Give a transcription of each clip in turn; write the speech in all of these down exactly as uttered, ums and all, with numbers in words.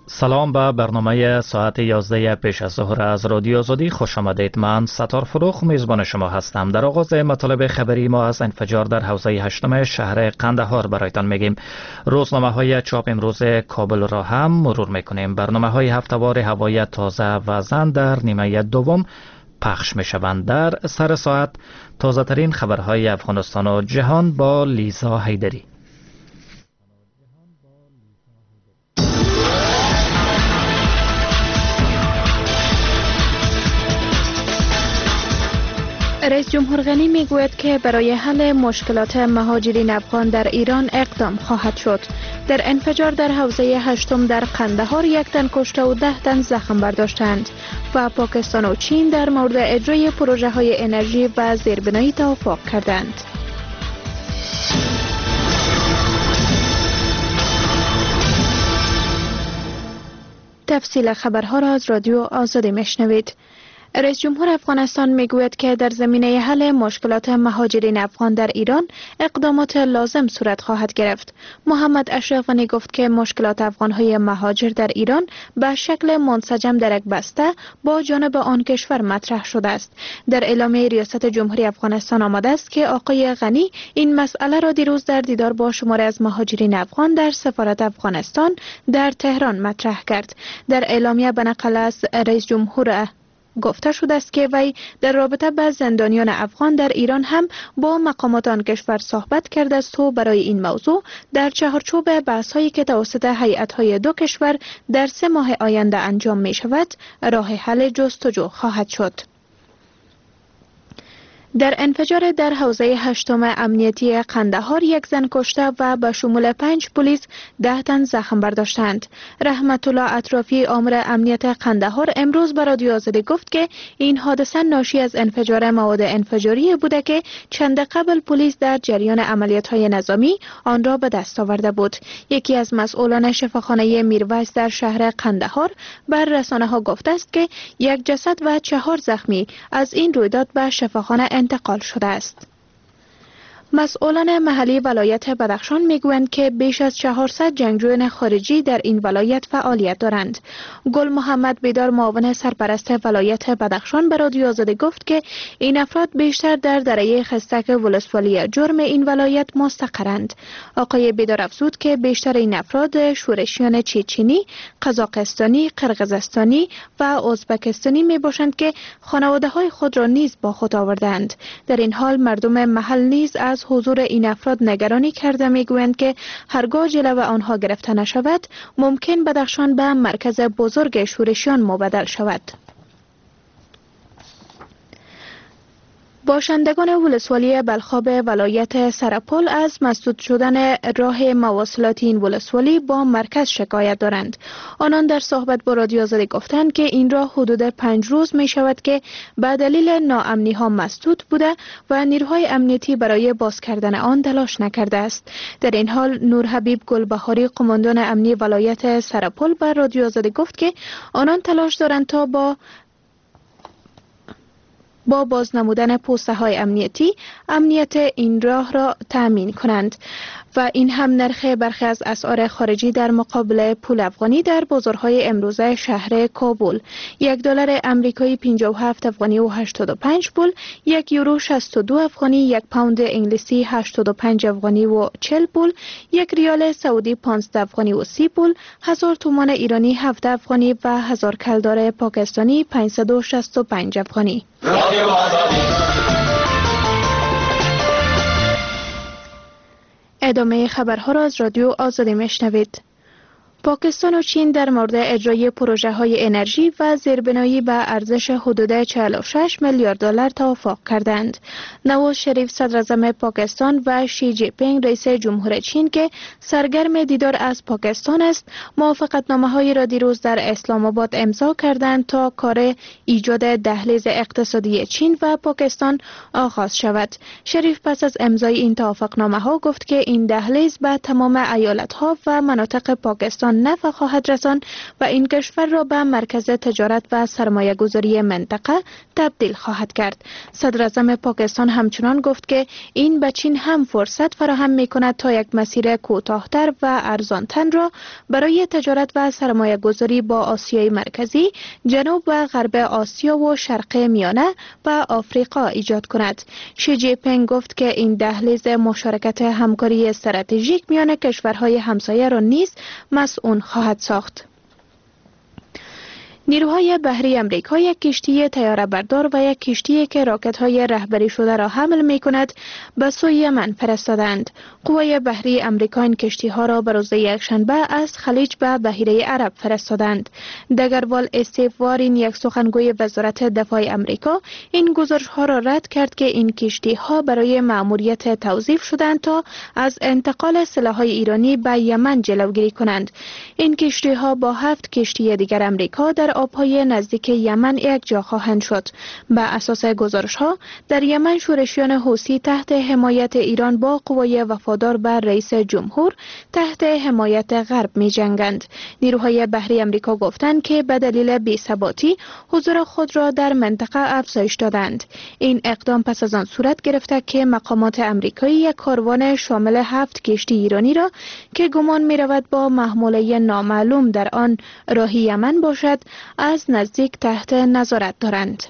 سلام به برنامه ساعت یازده پیش از ظهر از رادیو آزادی خوش آمدید. من ستار فروخ میزبان شما هستم. در آغاز مطالب خبری ما از انفجار در حوزه هشتم شهر قندهار برایتان میگیم. روزنامه های چاپ امروز کابل را هم مرور میکنیم. برنامه های هفته‌وار هوای تازه و زن در نیمه دوم پخش میشوند. در سر ساعت تازه ترین خبرهای افغانستان و جهان با لیزا حیدری. رئیس جمهور غنی میگوید که برای حل مشکلات مهاجرین افغان در ایران اقدام خواهد شد. در انفجار در حوزه هشتم در قندهار یک تن کشته و ده تن زخم برداشتند و پاکستان و چین در مورد اجرای پروژه های انرژی و زیربنایی توافق کردند. تفصیل خبرها را از رادیو آزادی میشنوید. رئیس جمهور افغانستان میگوید که در زمینه حل مشکلات مهاجرین افغان در ایران اقدامات لازم صورت خواهد گرفت. محمد اشرف غنی گفت که مشکلات افغانهای مهاجر در ایران به شکل منسجم در یک بسته با جانب آن کشور مطرح شده است. در اعلامیه ریاست جمهوری افغانستان آمده است که آقای غنی این مسئله را دیروز در دیدار با شماری از مهاجرین افغان در سفارت افغانستان در تهران مطرح کرد. در اعلامیه به نقل از رئیس جمهور گفته شده است که وی در رابطه با زندانیان افغان در ایران هم با مقامات آن کشور صحبت کرده است و برای این موضوع در چهارچوب بحث‌هایی که توسط هیئت‌های دو کشور در سه ماه آینده انجام می شود راه حل جستجو خواهد شد. در انفجار در حوزه هشتم امنیتی قندهار یک زن کشته و به شمول پنج پلیس ده تن زخم برداشتند. رحمت الله اطرافی آمر امنیت قندهار امروز به رادیو آزادی گفت که این حادثه ناشی از انفجار مواد انفجاری بوده که چند قبل پلیس در جریان عملیات‌های نظامی آن را به دست آورده بود. یکی از مسئولان شفاخانه میرویس در شهر قندهار بر رسانه‌ها گفته است که یک جسد و چهار زخمی از این رویداد به شفاخانه انتقال شده است. مسئولان محلی ولایت بدخشان میگویند که بیش از چهارصد جنگجویان خارجی در این ولایت فعالیت دارند. گل محمد بیدار معاون سرپرست ولایت بدخشان به رادیو آزادی گفت که این افراد بیشتر در دره خستک ولسوالی جرم این ولایت مستقرند. آقای بیدار افزود که بیشتر این افراد شورشیان چچنی، قزاقستانی، قرقیزستانی و ازبکستانی می باشند که خانواده های خود را نیز با خود آوردند. در این حال مردم محل نیز از حضور این افراد نگرانی کرده میگویند که هرگاه جلو آنها گرفته نشود ممکن بدخشان به مرکز بزرگ شورشیان مبدل شود. باشندگان ولسوالی بلخاب ولایت سرپل از مسدود شدن راه مواصلات این ولسوالی با مرکز شکایت دارند. آنان در صحبت با رادیو آزادی گفتند که این راه حدود پنج روز می شود که به دلیل ناامنی ها مسدود بوده و نیروهای امنیتی برای باز کردن آن تلاش نکرده است. در این حال نور حبیب گلبهاری قماندان امنی ولایت سرپل بر رادیو آزادی گفت که آنان تلاش دارند تا با با بازنمودن پوسته های امنیتی امنیت این راه را تأمین کنند و این هم نرخ برخی از اسعار خارجی در مقابل پول افغانی در بازارهای امروزه شهر کابل: یک دلار آمریکایی پنجاه و هفت افغانی و هشتاد و پنج پول، یک یورو شصت و دو افغانی، یک پوند انگلیسی هشتاد و پنج افغانی و چهل پول، یک ریال سعودی پانزده افغانی و سی پول، هزار تومان ایرانی هفت افغانی و هزار کلدار پاکستانی پانصد و شصت و پنج افغانی. ادامه خبرها را از رادیو آزادی میشنوید. پاکستان و چین در مورد اجرای پروژه های انرژی و زیربنایی به ارزش حدود چهل و شش میلیارد دلار توافق کردند. نواز شریف صدر اعظم پاکستان و شی جی پینگ رئیس جمهور چین که سرگرم دیدار از پاکستان است، موافقتنامه‌هایی را دیروز در اسلام آباد امضا کردند تا کار ایجاد دهلیز اقتصادی چین و پاکستان آغاز شود. شریف پس از امضای این توافقنامه‌ها گفت که این دهلیز به تمام ایالت‌ها و مناطق پاکستان افغانستان نفع خواهد رساند و این کشور را به مرکز تجارت و سرمایه گذاری منطقه تبدیل خواهد کرد. صدر اعظم پاکستان همچنان گفت که این به چین هم فرصت فراهم می کند تا یک مسیر کوتاه‌تر و ارزان‌تر را برای تجارت و سرمایه گذاری با آسیای مرکزی، جنوب و غرب آسیا و شرق میانه و آفریقا ایجاد کند. شی جی پینگ گفت که این دهلیز مشارکت همکاری استراتژیک میان کشورهای همسایه را نیز مسئول خواهد ساخت. نیروهای بحری امریکا یک کشتی طیاره بردار و یک کشتی که راکت‌های رهبری شده را حمل می‌کند به سوی یمن فرستادند. قوای بحری امریکا این کشتی‌ها را به روز یکشنبه از خلیج به بحیره عرب فرستادند. دگروال استیو وارین، یک سخنگوی وزارت دفاع امریکا، این گزارش‌ها را رد کرد که این کشتی‌ها برای مأموریت توظیف شدند تا از انتقال سلاح‌های ایرانی به یمن جلوگیری کنند. این کشتی‌ها با هفت کشتی دیگر امریکا در آبهای نزدیک یمن یک جا خواهند شد. به اساس گزارش‌ها در یمن شورشیان حوثی تحت حمایت ایران با قوای وفادار به رئیس جمهور تحت حمایت غرب می جنگند. نیروهای بحری امریکا گفتند که به دلیل بی‌ثباتی حضور خود را در منطقه افزایش دادند. این اقدام پس از آن صورت گرفته که مقامات امریکایی یک کاروان شامل هفت کشتی ایرانی را که گمان می رود با محموله نامعلوم در آن راه یمن باشد از نزدیک تحت نظارت دارند.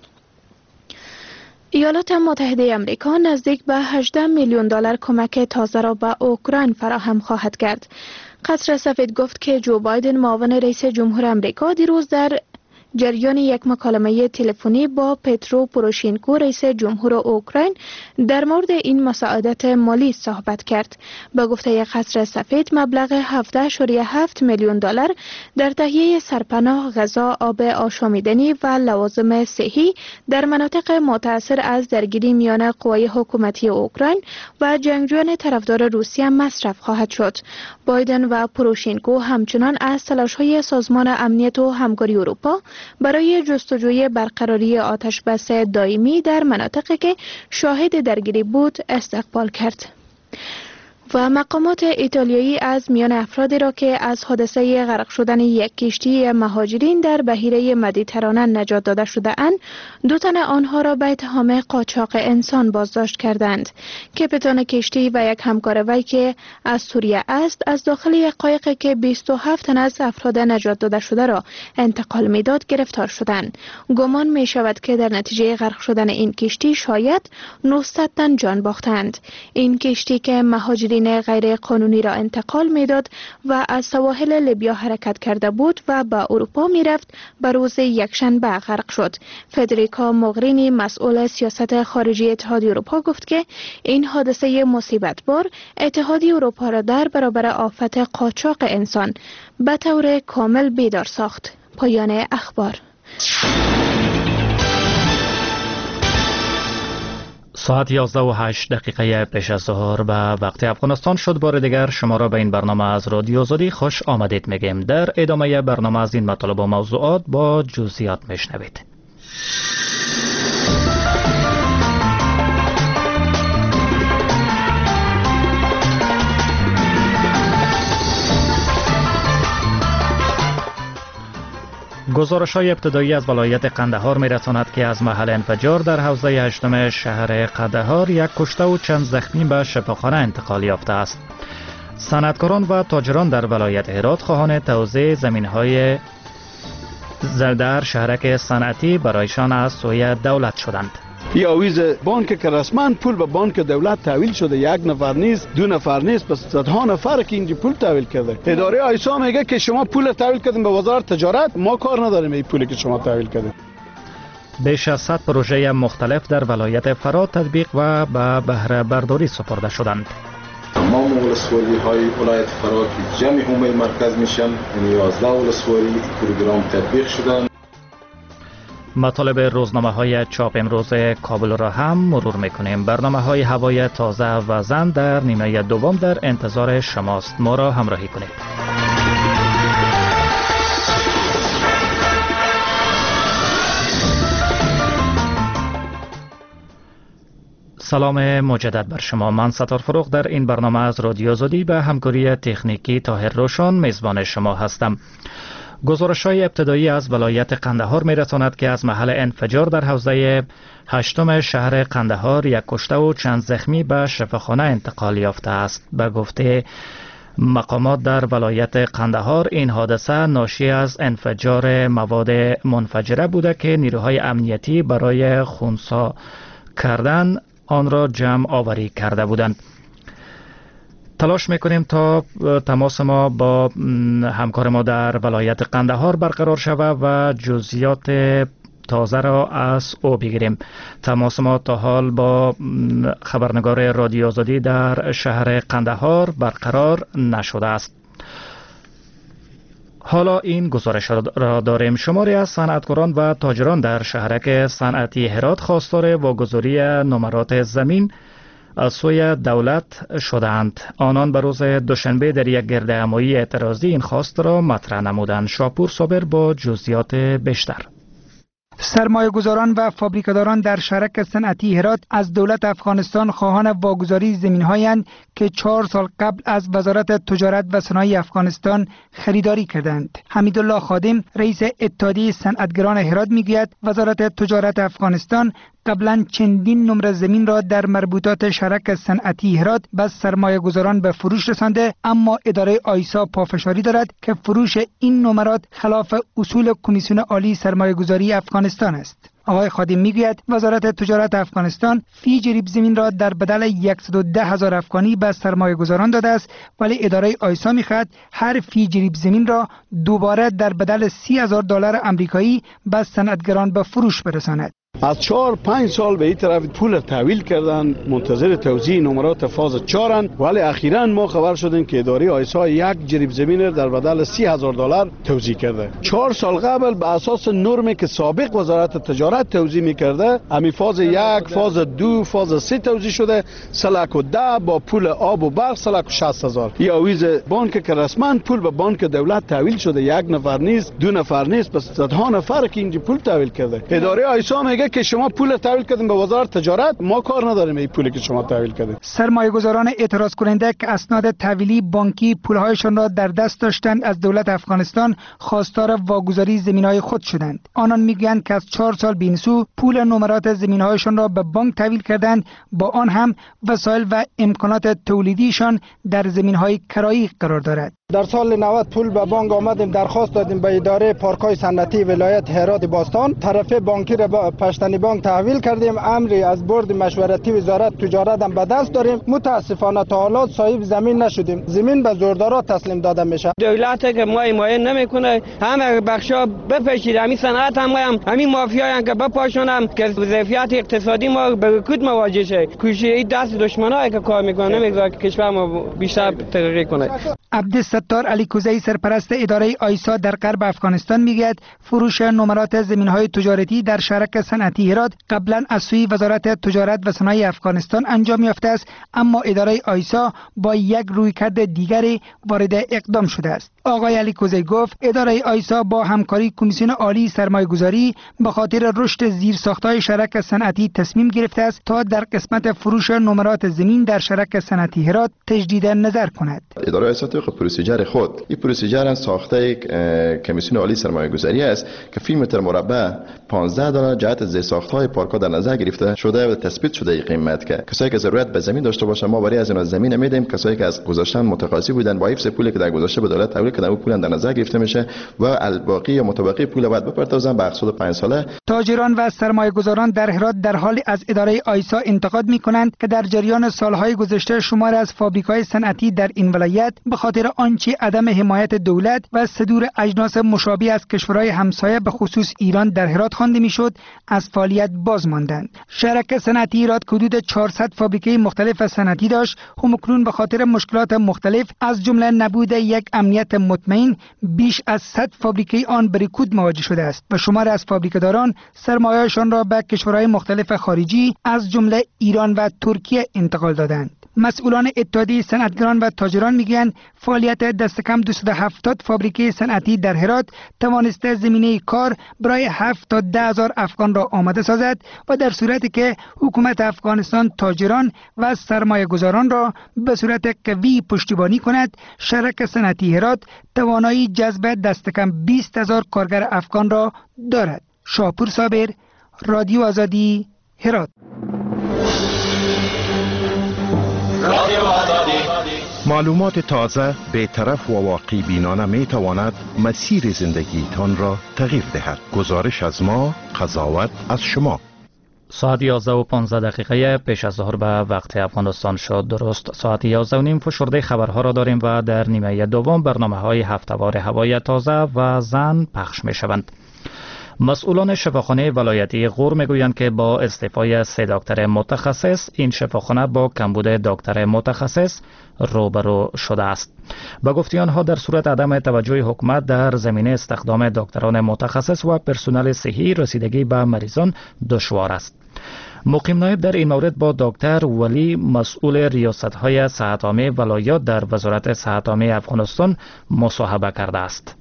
ایالات متحده آمریکا نزدیک به هجده میلیون دلار کمک تازه را به اوکراین فراهم خواهد کرد. قصر سفید گفت که جو بایدن، معاون رئیس جمهور آمریکا، دیروز در جریان یک مکالمه تلفنی با پترو پوروشینکو، رئیس جمهور اوکراین، در مورد این مساعدت مالی صحبت کرد. به گفته قصر سفید، مبلغ هفده اشاریه هفت میلیون دلار در تهیه سرپناه، غذا، آب آشامیدنی و لوازم صحی در مناطق متاثر از درگیری میان قوای حکومتی اوکراین و جنگجویان طرفدار روسیه مصرف خواهد شد. بایدن و پوروشینکو همچنان از تلاش‌های سازمان امنیت و همکاری اروپا برای جستجوی برقراری آتشبس دائمی در مناطقی که شاهد درگیری بود استقبال کرد. و مقامات ایتالیایی از میان افرادی را که از حادثه غرق شدن یک کشتی مهاجرین در بحیره مدیترانه نجات داده شده اند، دو تن آنها را به اتهام قاچاق انسان بازداشت کردند. کاپیتان کشتی و یک همکار وی که از سوریه است، از داخل یک قایقی که بیست و هفت تن از افراد نجات داده شده را انتقال میداد گرفتار شدند. گمان می شود که در نتیجه غرق شدن این کشتی شاید نهصد تن جان باختند. این کشتی که مهاجرین غیر قانونی را انتقال میداد و از سواحل لیبیا حرکت کرده بود و به اروپا می رفت، به روز یکشنبه غرق شد. فدریکا موغرینی، مسئول سیاست خارجی اتحادیه اروپا، گفت که این حادثه مصیبت بار اتحادیه اروپا را در برابر آفت قاچاق انسان به طور کامل بیدار ساخت. پایان اخبار. ساعت یازده و هشت دقیقه پیش از ظهر به وقت افغانستان شد. بار دیگر شما را به این برنامه از رادیو آزادی خوش آمدید میگیم. در ادامه برنامه از این مطالب و موضوعات با جزئیات میشنوید. گزارش های ابتدایی از ولایت قندهار می رساند که از محل انفجار در حوزه هشتم شهر قندهار یک کشته و چند زخمی به شفاخانه انتقال یافته است. صنعتکاران و تاجران در ولایت هرات خواهان توزیع زمین های در شهرک صنعتی برایشان از سوی دولت شدند. یا ویز بانک که رسما پول به بانک دولت تحویل شده، یک نفر نیست، دو نفر نیست، بس صدها نفر که اینجا پول تحویل کرده. اداره آیسا میگه که شما پول تحویل کردین به وزارت تجارت، ما کار نداریم این پولی که شما تحویل کردین. بیش از صد پروژه مختلف در ولایت فرات تطبیق و به بهره برداری سپرده شدند. تمام ولسوالی های ولایت فرات جمع همه مرکز میشن، یازده ولسوالی پروگرام تطبیق شدن. مطالب روزنامه های چاپ امروز کابل را هم مرور میکنیم. برنامه های هوای تازه و زن در نیمه دوم در انتظار شماست. ما را همراهی کنید. سلام مجدد بر شما. من ستار فروغ در این برنامه از رادیو آزادی به همکاری تکنیکی طاهر روشن میزبان شما هستم. گزارش‌های ابتدایی از ولایت قندهار می‌رساند که از محل انفجار در حوزه هشتم شهر قندهار یک کشته و چند زخمی به شفاخانه انتقال یافته است. به گفته مقامات در ولایت قندهار این حادثه ناشی از انفجار مواد منفجره بوده که نیروهای امنیتی برای خنثی کردن آن را جمع آوری کرده بودند. تلاش میکنیم تا تماس ما با همکار ما در ولایت قندهار برقرار شود و جزئیات تازه را از او بگیریم. تماس ما تا حال با خبرنگار رادیو آزادی در شهر قندهار برقرار نشده است. حالا این گزارش را داریم. شماری از صنعتگران و تاجران در شهرک صنعتی هرات خواستار واگذاری نمرات زمین از سوی دولت شدند. آنان به روز دوشنبه در یک گردهمایی اعتراضی این خواست را مطرح نمودند. شاپور صابر با جزئیات بیشتر. سرمایه گذاران و فابریکاداران در شهرک صنعتی هرات از دولت افغانستان خواهان واگذاری زمین‌هایند که چهار سال قبل از وزارت تجارت و صنایع افغانستان خریداری کردند. حمیدالله خادم رئیس اتحادیه صنعتگران هرات میگوید وزارت تجارت افغانستان قبلا چندین نمره زمین را در مربوطات شهرک صنعتی هرات به سرمایه گذاران به فروش رسانده، اما اداره آیسا پافشاری دارد که فروش این نمرات خلاف اصول کمیسیون عالی سرمایه گذاری افغانستان است. آقای خادم میگوید وزارت تجارت افغانستان فی جریب زمین را در بدل صد و ده هزار افغانی به سرمایه گذاران داده است، ولی اداره آیسا میخواهد هر فی جریب زمین را دوباره در بدل سی هزار دلار امریکایی به صنعتگران به فروش برساند. از چهار پنج سال به این طرف پول تحویل کردن، منتظر توزیع نمرات فاز چهارن، ولی اخیراً ما خبر شدیم که اداره آیسا یک جریب زمین در بدل سی هزار دلار توزیع کرده. چهار سال قبل به اساس نرمی که سابق وزارت تجارت توزیع میکرده، امی فاز یک، فاز دو، فاز سه توزیع شده، سلک و ده با پول آب و برق سلک و شصت هزار. یا آویز بانک که رسما پول به بانک دولت تحویل شده، یک نفر نیست، دو نفر نیست، بس صدها نفر که اینجا پول تحویل کرده. اداره آیسا میگه که شما پول تحویل کردین به وزارت تجارت، ما کار نداریم این پولی که شما تحویل کردین. سرمایه گذاران اعتراض کننده که اسناد تحویلی بانکی پولهایشان را در دست داشتند از دولت افغانستان خواستار واگذاری زمینهای خود شدند. آنان میگویند که از چهار سال بینسو پول نمرات زمینهایشان را به بانک تحویل کردند، با آن هم وسایل و امکانات تولیدیشان در زمینهای کرایی قرار دارد. در سال نود پول به بانک آمدیم، درخواست دادیم به اداره پارک‌های صنعتی ولایت هرات باستان، طرف بانکی را به پشتنی بانک تحویل کردیم. امری از بورد مشورتی وزارت تجارت هم به دست داریم. متاسفانه تا حالا صاحب زمین نشدیم. زمین به زوردارا تسلیم داده میشه. دولت که ما حمایت نمیکنه، همه بخشا بپیچید. همین صنعت هم هم همین مافیایی که بپاشونم که ظرفیت اقتصادی ما به رکود مواجه شه. کوشش دست دشمنایی که کار میکنه نمیذاره که کشور ما بیشتر ترقی کنه. عبدالستار علی کوزی سرپرست اداره آیسا در غرب افغانستان میگوید فروش نمرات زمین‌های تجارتی در شهرک صنعتی هرات قبلا از سوی وزارت تجارت و صنایع افغانستان انجام یافته است، اما اداره آیسا با یک رویکرد دیگری وارد اقدام شده است. آقای علی کوزی گفت اداره آیسا با همکاری کمیسیون عالی سرمایه‌گذاری به خاطر رشد زیرساخت‌های شهرک صنعتی تصمیم گرفته است تا در قسمت فروش نمرات زمین در شهرک صنعتی هرات تجدید نظر کند. اداره آیسا طبق پروسیجر خود این پروسیجر ساخته کمیسیون عالی سرمایه‌گذاری است که فی متر مربع پانزده دلار جهت زیرساخت‌های پارک‌ها در نظر گرفته شده و تثبیت شده این قیمت که کسایی که ضرورت به زمین داشته باشند ما برای از اینا زمین میدیم، کسایی که از گذاشتن متقاضی بودن با حفظ پولی که در گذشته به دولت تحویل کردن او پول در نظر گرفته میشه و الباقی یا متبقی پول باید بپردازن به اقساط پنج ساله. تاجران و سرمایه‌گذاران در هرات در حال از اداره آیسا انتقاد می‌کنند که در جریان سالهای گذشته شمار از فابریک‌های صنعتی در این ولایت به خاطر آنچه عدم حمایت دولت و صدور اجناس مشابه از کشورهای همسایه به خصوص ایران در هرات خوانده میشد از فعالیت باز ماندند. شرکت صنعتی هرات حدود چهارصد فابریکه مختلف صنعتی داشت، همکنون به خاطر مشکلات مختلف از جمله نبود یک امنیت مطمئن بیش از صد فابریکه آن به رکود مواجه شده است و شمار از فابریکه‌داران سرمایه‌شان را به کشورهای مختلف خارجی از جمله ایران و ترکیه انتقال دادند. مسئولان اتحادیه صنعتگران و تاجران میگویند فعالیت دست کم دویست و هفتاد فابریکه صنعتی در هرات توانسته زمینه کار برای هفت تا ده هزار افغان را آماده سازد و در صورتی که حکومت افغانستان تاجران و سرمایه گذاران را به صورت قوی پشتیبانی کند، شرکت صنعتی هرات توانایی جذب دست کم بیست هزار کارگر افغان را دارد. شاپور صابر، رادیو آزادی، هرات. معلومات تازه، بی‌طرف و واقعی بینانه می تواند مسیر زندگیتان را تغییر دهد. گزارش از ما، قضاوت از شما. ساعت یازده و پانزده دقیقه پیش از ظهر به وقت افغانستان شد. درست ساعت یازده و نیم فشرده خبرها را داریم و در نیمه دوم برنامه های هفته‌وار هوای تازه و زن پخش می شوند. مسئولان شفاخانه ولایتی غور میگویند که با استعفای سه دکتر متخصص این شفاخانه با کمبود دکتر متخصص روبرو شده است. با گفته آنها در صورت عدم توجه حکومت در زمینه استخدام دکتران متخصص و پرسنل صحی رسیدگی به مریضان دشوار است. مقیم نایب در این مورد با دکتر ولی مسئول ریاست‌های صحت عامه ولایات در وزارت صحت عامه افغانستان مصاحبه کرده است.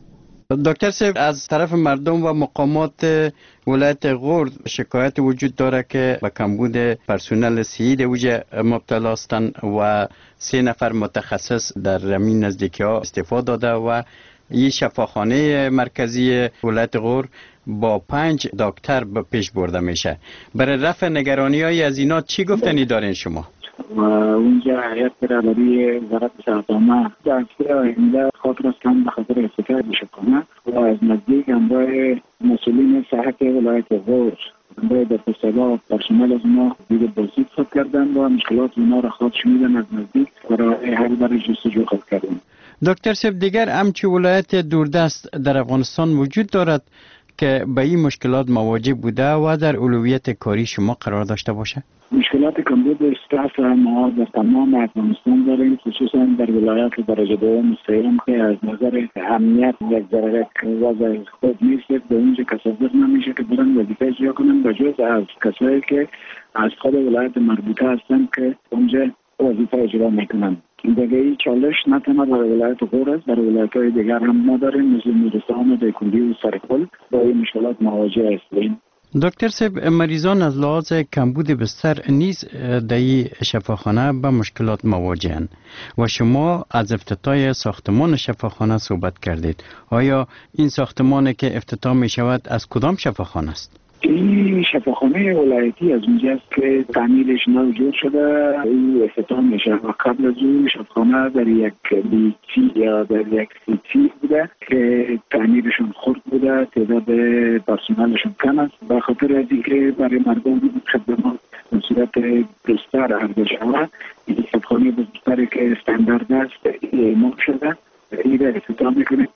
دکتر صاحب، از طرف مردم و مقامات ولایت غور شکایت وجود داره که به کمبود پرسنل صحی در وجه مبتلا هستند و سه نفر متخصص در همین نزدیکی ها استعفا داده و این شفاخانه مرکزی ولایت غور با پنج دکتر به پیش برده میشه. برای رفع نگرانی های از اینا چی گفتنی دارین شما؟ و اونجا هیئت برابری وزارت صحت عامه در هفته آینده خاطر هستند به خاطر استفاده شکنه و از نزدیک همراه مسئولین صحت ولایت غور همراه دکتر صلاح پرسنل از ما دید بازدید خود کردن و مشکلات اونا را خواهد شنیدن از نزدیک برای حل برای جستجو خود کردن. دکتر صاحب، دیگر همچی ولایت دوردست در افغانستان وجود دارد که به این مشکلات مواجه بوده و در اولویت کاری شما قرار داشته باشه؟ مشکلات کمبود استاف ما در تمام افغانستان داریم، خصوصا در ولایات درجه دوم سوم که از نظر اهمیت یک ذره وضع خود نیست، به اونجا تصور نمیشه که برن وظیفه اجرا کنن به جز از کسایی که از خود ولایت مربوطه هستن که اونجا وظیفه اجرا میکنن. دیگه ای چالش نه تنها در ولایت غور است، در ولایت‌های دیگر هم ما داریم مثل نورستان و دیکندی و سرپل با این مشکلات مواجه هستیم. دکتر صاحب، مریضان از لحاظ کمبود بستر نیز در شفاخانه به مشکلات مواجهند و شما از افتتاح ساختمان شفاخانه صحبت کردید. آیا این ساختمانی که افتتاح می شود از کدام شفاخانه است؟ این شفاخانه ولایتی از اونجاست که تعمیرش موجود شده، این افتتاح میشه و قبل از اون شفاخانه در یک بیتی یا در یک سیتی بوده که تعمیرشون خرد بوده، تعداد پرسنلشون کم است. به خاطر از اینکه برای مردم خدمات به صورت بستر عرضه شود، این شفاخانه بستری که استاندارد است اعمال شده، این را افتتاح میکنه.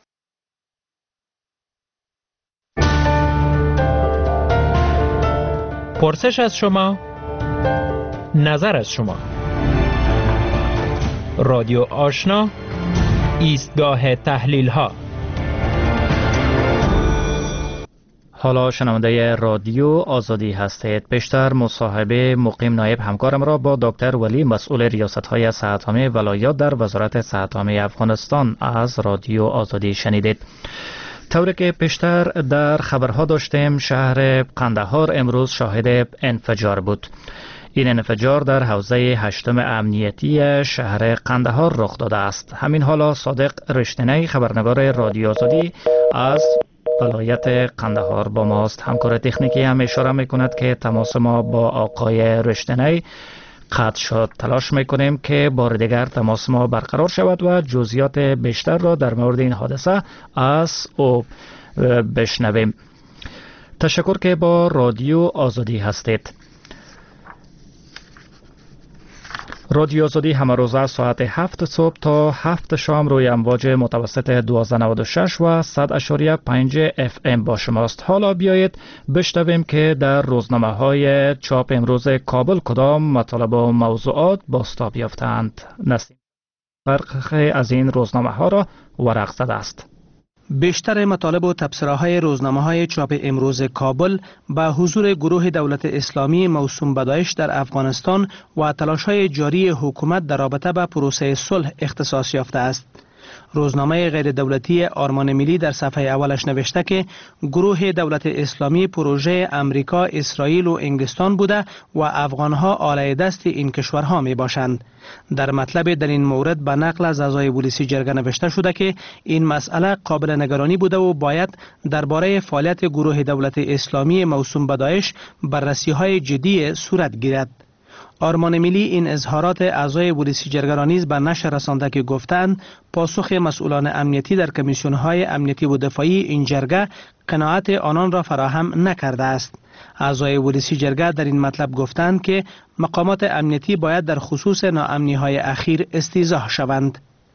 پرسش از شما، نظر از شما. رادیو آشنا، ایستگاه تحلیل ها. حالا شنونده رادیو آزادی هستید. پیشتر مصاحبه مقیم نایب همکارم را با دکتر ولی مسئول ریاست‌های صحت عامه ولایات در وزارت صحت عامه افغانستان از رادیو آزادی شنیدید. طوری که پیشتر در خبرها داشتیم، شهر قندهار امروز شاهد انفجار بود. این انفجار در حوزه هشتم امنیتی شهر قندهار رخ داده است. همین حالا صادق رشتنی، خبرنگار رادیو آزادی از ولایت قندهار با ماست. همکار تکنیکی هم اشاره میکند که تماس ما با آقای رشتنی قطع شد. تلاش میکنیم که بار دیگر تماس ما برقرار شود و جزئیات بیشتر را در مورد این حادثه از او بشنویم. تشکر که با رادیو آزادی هستید. رادیو آزادی همه روز از ساعت هفت صبح تا هفت شام روی امواج متوسط دوازده نود و شش و صد اشاریه پنج اف ام با شماست. حالا بیایید بشنویم که در روزنامه های چاپ امروز کابل کدام مطالب و موضوعات بازتاب یافتند. نسیم فرق از این روزنامه ها را ورق زده است. بیشتر مطالب و تبصره‌های روزنامه‌های چاپ امروز کابل به حضور گروه دولت اسلامی موسوم به داعش در افغانستان و تلاش‌های جاری حکومت در رابطه با پروسه صلح اختصاص یافته است. روزنامه غیر دولتی آرمان ملی در صفحه اولش نوشته که گروه دولت اسلامی پروژه امریکا، اسرائیل و انگلستان بوده و افغانها آلای دست این کشورها می باشند. در مطلب در این مورد به نقل از اعضای پلیسی جرگه نوشته شده که این مسئله قابل نگرانی بوده و باید درباره فعالیت گروه دولت اسلامی موسوم به داعش بررسی‌های جدی صورت گیرد. آرمان ملی این اظهارات اعضای پلیسی جرگه را نیز به نشر رسانده که گفتند پاسخ مسئولان امنیتی در کمیسیون‌های امنیتی و دفاعی این جرگه قناعت آنان را فراهم نکرده است. اعضای پلیسی جرگه در این مطلب گفتند که مقامات امنیتی باید در خصوص ناامنی‌های اخیر استیضاح شوند.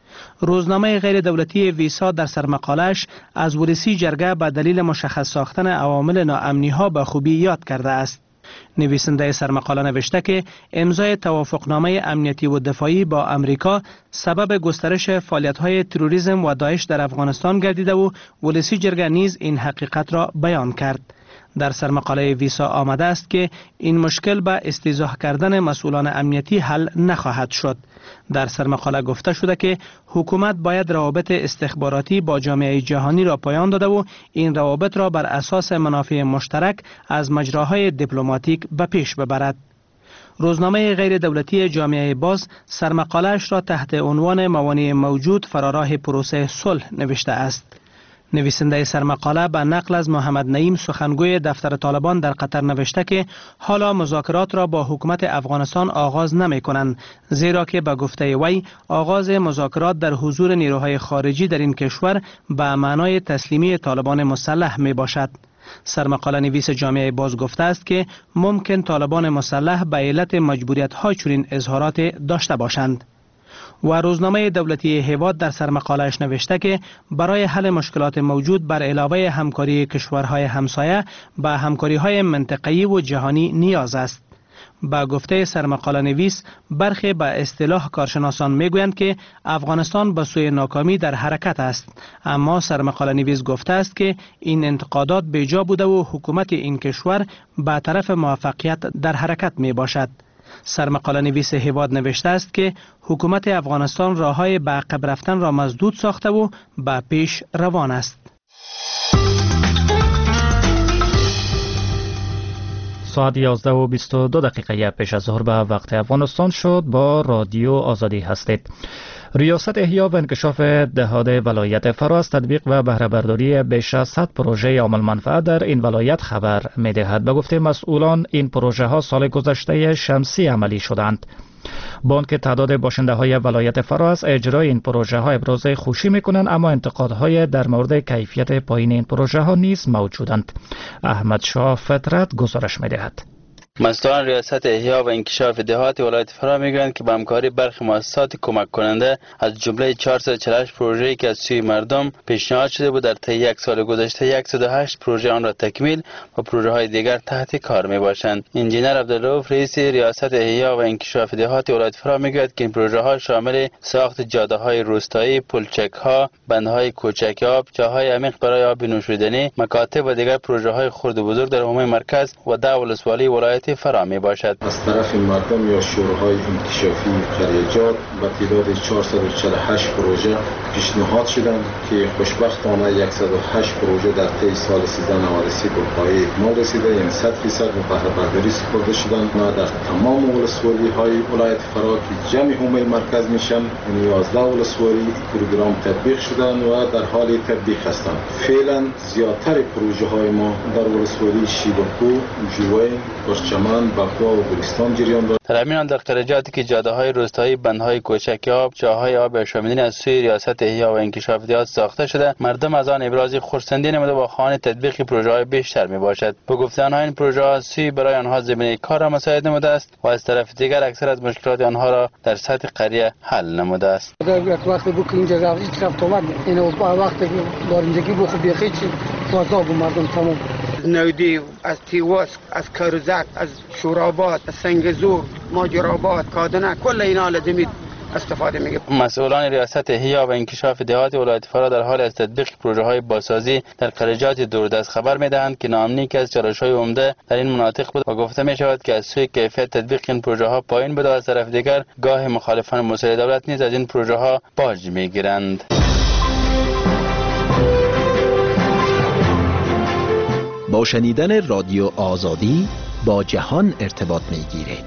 روزنامه غیر دولتی ویسا در سرمقالش از پلیسی جرگه به دلیل مشخص ساختن عوامل ناامنی‌ها به خوبی یاد کرده است. نویسنده سرمقاله نوشته که امضای توافقنامه امنیتی و دفاعی با امریکا سبب گسترش فعالیت‌های تروریسم و داعش در افغانستان گردیده و پلیسی جرگه نیز این حقیقت را بیان کرد. در سرمقاله ویسا آمده است که این مشکل به استیضاح کردن مسئولان امنیتی حل نخواهد شد. در سرمقاله گفته شده که حکومت باید روابط استخباراتی با جامعه جهانی را پایان داده و این روابط را بر اساس منافع مشترک از مجراهای دیپلماتیک به پیش ببرد. روزنامه غیر دولتی جامعه باز سرمقاله‌اش را تحت عنوان موانع موجود فراراه پروسه صلح نوشته است. نویسنده سرمقاله به نقل از محمد نعیم سخنگوی دفتر طالبان در قطر نوشته که حالا مذاکرات را با حکومت افغانستان آغاز نمی کنند، زیرا که به گفته وی آغاز مذاکرات در حضور نیروهای خارجی در این کشور به معنای تسلیمی طالبان مسلح می باشد. سرمقاله نویس جامعه باز گفته است که ممکن طالبان مسلح به علت مجبوریت های چنین اظهارات داشته باشند. و روزنامه دولتی هیواد در سرمقاله‌اش نوشته که برای حل مشکلات موجود بر علاوه همکاری کشورهای همسایه به همکاری‌های منطقه‌ای و جهانی نیاز است. با گفته سرمقاله نویس برخی به اصطلاح کارشناسان میگویند که افغانستان به سوی ناکامی در حرکت است، اما سرمقاله نویس گفته است که این انتقادات بیجا بوده و حکومت این کشور به طرف موفقیت در حرکت می باشد. سرمقاله نویس هیواد نوشته است که حکومت افغانستان راههای به عقب رفتن را مسدود ساخته و به پیش روان است. ساعت یازده و بیست و دو دقیقه پیش از ظهر به وقت افغانستان شد. با رادیو آزادی هستید. ریاست احیا و انکشاف دهات ولایت فرا از تطبیق و بهره برداری بیش از صد پروژه عامل منفعت در این ولایت خبر می دهد. به گفته مسئولان این پروژه ها سال گذشته شمسی عملی شدند. بانک تعداد باشنده های ولایت فرا از اجرای این پروژه ها ابراز خوشی می کنند، اما انتقادهای در مورد کیفیت پایین این پروژه ها نیز موجودند. احمد شاه فطرت گزارش می دهد. مسئولان ریاست احیا و انکشاف دهات ولایت فرا میگویند که با همکاری برخی مؤسسات کمک کننده از جمله چهارصد و چهل و هشت پروژه‌ای که از سوی مردم پیشنهاد شده بود در طی یک سال گذشته صد و هشت پروژه آن را تکمیل و پروژه های دیگر تحت کار می باشند. انجینر عبدالرؤوف رئیس ریاست احیا و انکشاف دهات ولایت فرا میگوید که این پروژه ها شامل ساخت جاده های روستایی، پلچک ها، بندهای کوچک آب، جاهای عمیق برای آب نوشیدنی، مکاتب و دیگر پروژه های خرد و بزرگ در حومه مرکز و ده ولسوالی ولایت فرا می باشد. از طرف مردم یا شورای انکشافی قریه‌جات به تعداد چهارصد و چهل و هشت پروژه پیشنهاد شدند که خوشبختانه صد و هشت پروژه در طی سال سیزده نود و سه به پایه اکمال رسیده، یعنی صد درصد به بهره برداری سپرده شدند. ما در تمام ولسوالی های ولایت فرا که جمع حومه مرکز میشن، یعنی یازده ولسوالی پروگرام تطبیق شدند و در حال تطبیق هستند. فعلا زیادتر پروژه های ما در ولسوالی شیبکو، جوی، برچمان، بقوا و گلستان جریان دارد. در همین حال در قریه‌جاتی که جاده‌های روستایی، بندهای کوچک آب، جاهای آب آشامیدنی از سوی ریاست احیا و انکشاف دهات ساخته شده، مردم از آن ابراز خرسندی نموده و خواهان تطبیق پروژه‌های بیشتر میباشد. به گفته آنها این پروژه‌ها سوی برای آنها زمینه کار را مساعد نموده است و از طرف دیگر اکثر از مشکلات آنها را در سطح قریه حل نموده است. یک وقت بود که اینجا رفت رفت اومد، این وقت بارندگی بود خب بیخی چی فضا مردم تمام نودی، از تیواس، از کرزک، از شوراباد، از سنگزور، ماجراباد، کادنه، کل اینا لازمید استفاده میگه. مسئولان ریاست احیا و انکشاف دهات ولایت فرا در حال از تطبیق پروژه های بازسازی در قریجات دوردست خبر میدهند که ناامنی که از چالش های عمده در این مناطق بود و گفته می شود که از سوی کیفیت تطبیق این پروژه ها پایین بود و از طرف دیگر گاه مخالفان مسئول دولت نیز از این پروژه ها باج میگیرند. با شنیدن رادیو آزادی با جهان ارتباط میگیرید.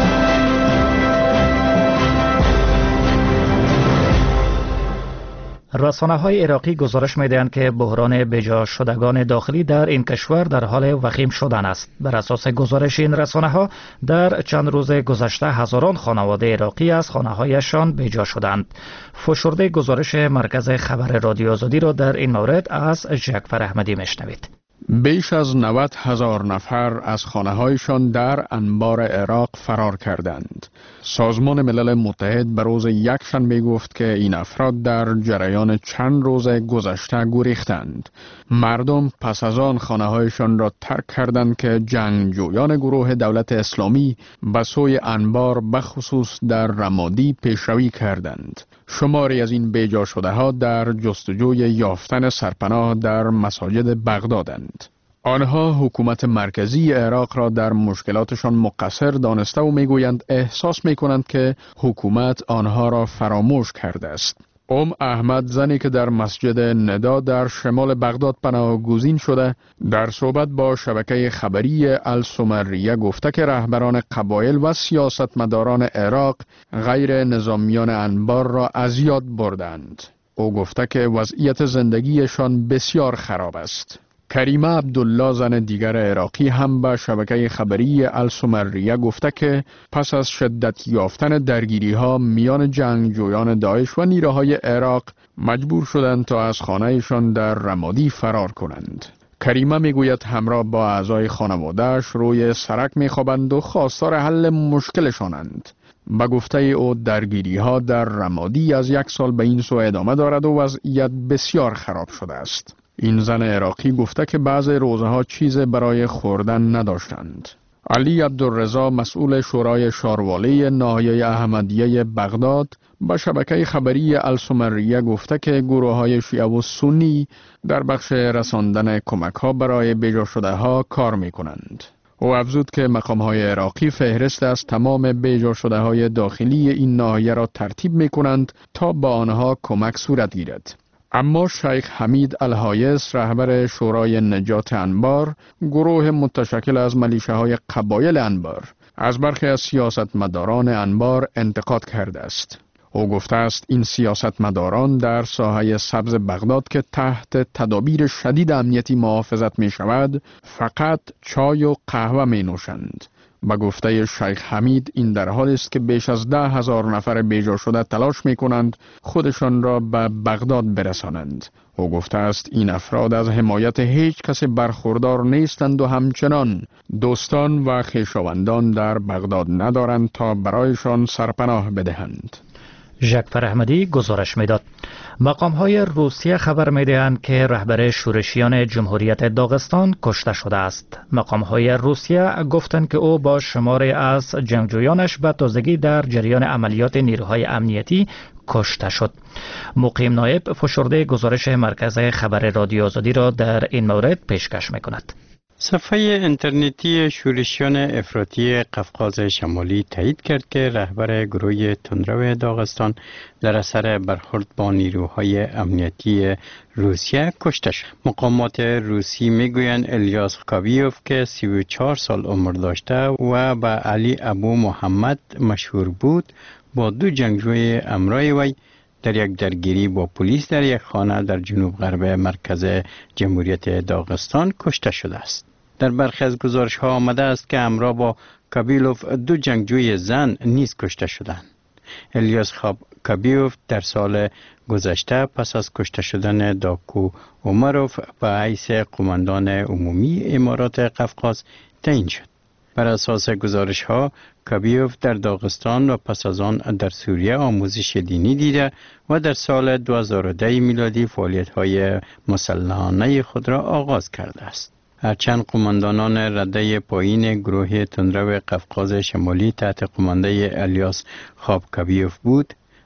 رسانه‌های عراقی گزارش می‌دهند که بحران بجا شدگان داخلی در این کشور در حال وخیم شدن است. بر اساس گزارش این رسانه‌ها در چند روز گذشته هزاران خانواده عراقی از خانه‌هایشان بجا شدند. فشرده گزارش مرکز خبر رادیو آزادی را در این مورد از جعفر احمدی میشنوید. بیش از نود هزار نفر از خانه‌هایشان در انبار عراق فرار کردند. سازمان ملل متحد به روز یکشنبه گفت که این افراد در جریان چند روز گذشته گریختند. مردم پس از آن خانه‌هایشان را ترک کردند که جنگجویان گروه دولت اسلامی به سوی انبار بخصوص در رمادی پیشروی کردند. شماری از این بیجا شده ها در جستجوی یافتن سرپناه در مساجد بغدادند. آنها حکومت مرکزی عراق را در مشکلاتشان مقصر دانسته و میگویند احساس میکنند که حکومت آنها را فراموش کرده است. ام احمد، زنی که در مسجد ندا در شمال بغداد پناهگزین شده، در صحبت با شبکه خبری السمریه گفته که رهبران قبایل و سیاستمداران عراق غیر نظامیان انبار را از یاد بردند. او گفته که وضعیت زندگیشان بسیار خراب است. کریمه عبدالله، زن دیگر عراقی، هم به شبکه خبری السمریه گفته که پس از شدت یافتن درگیری ها میان جنگجویان داعش و نیروهای عراق مجبور شدند تا از خانهشان در رمادی فرار کنند. کریمه میگوید همراه با اعضای خانواده‌اش روی سرک میخوابند و خواستار حل مشکلشانند. به گفته او درگیری ها در رمادی از یک سال به این سو ادامه دارد و وضعیت بسیار خراب شده است. این زن عراقی گفته که بعض روزها چیز برای خوردن نداشتند. علی عبدالرضا، مسئول شورای شاروالی ناحیه احمدیه بغداد، با شبکه خبری السمریه گفته که گروه های شیعه و سنی در بخش رساندن کمک ها برای بیجا شده ها کار می کنند. او افزود که مقام های عراقی فهرست از تمام بیجا شده های داخلی این ناحیه را ترتیب می کنند تا با آنها کمک صورت گیرد. اما شیخ حمید الهایس، رهبر شورای نجات انبار، گروه متشکل از ملیشه های قبایل انبار، از برخی از سیاستمداران انبار انتقاد کرده است. او گفته است این سیاستمداران در ساحه سبز بغداد که تحت تدابیر شدید امنیتی محافظت می شود فقط چای و قهوه می نوشند. با گفته شیخ حمید این در حال است که بیش از ده هزار نفر بیجا شده تلاش می کنند خودشان را به بغداد برسانند. او گفته است این افراد از حمایت هیچ کس برخوردار نیستند و همچنان دوستان و خویشاوندان در بغداد ندارند تا برایشان سرپناه بدهند. جعفر احمدی گزارش میداد. مقام های روسیه خبر میدهند که رهبر شورشیان جمهوریت داغستان کشته شده است. مقام های روسیه گفتند که او با شماری از جنگجویانش به تازگی در جریان عملیات نیروهای امنیتی کشته شد. مقیم نایب فشرده گزارش مرکز خبر رادیو آزادی را در این مورد پیشکش میکند. صفحه اینترنتی شورشیان افراطی قفقاز شمالی تایید کرد که رهبر گروه تندرو داغستان در اثر برخورد با نیروهای امنیتی روسیه کشته شد. مقامات روسی میگویند الیاس کابیوف که سی و چهار سال عمر داشته و به علی ابو محمد مشهور بود، با دو جنگجوی همراه وی در یک درگیری با پلیس در یک خانه در جنوب غرب مرکز جمهوریت داغستان کشته شده است. در برخی از گزارش ها آمده است که همراه با کابیلوف دو جنگجوی زن نیز کشته شدند. الیاس خاب کابیوف در سال گذشته پس از کشته شدن داکو اومروف به حیث قماندان عمومی امارات قفقاز تعیین شد. بر اساس گزارش ها کابیوف در داغستان و پس از آن در سوریه آموزش دینی دیده و در سال دو هزار و ده میلادی فعالیت های مسلحانه خود را آغاز کرده است. هرچند قماندانان رده پایین گروه تندرو قفقاز شمالی تحت قمانده الیاس خاب کابیوف بود،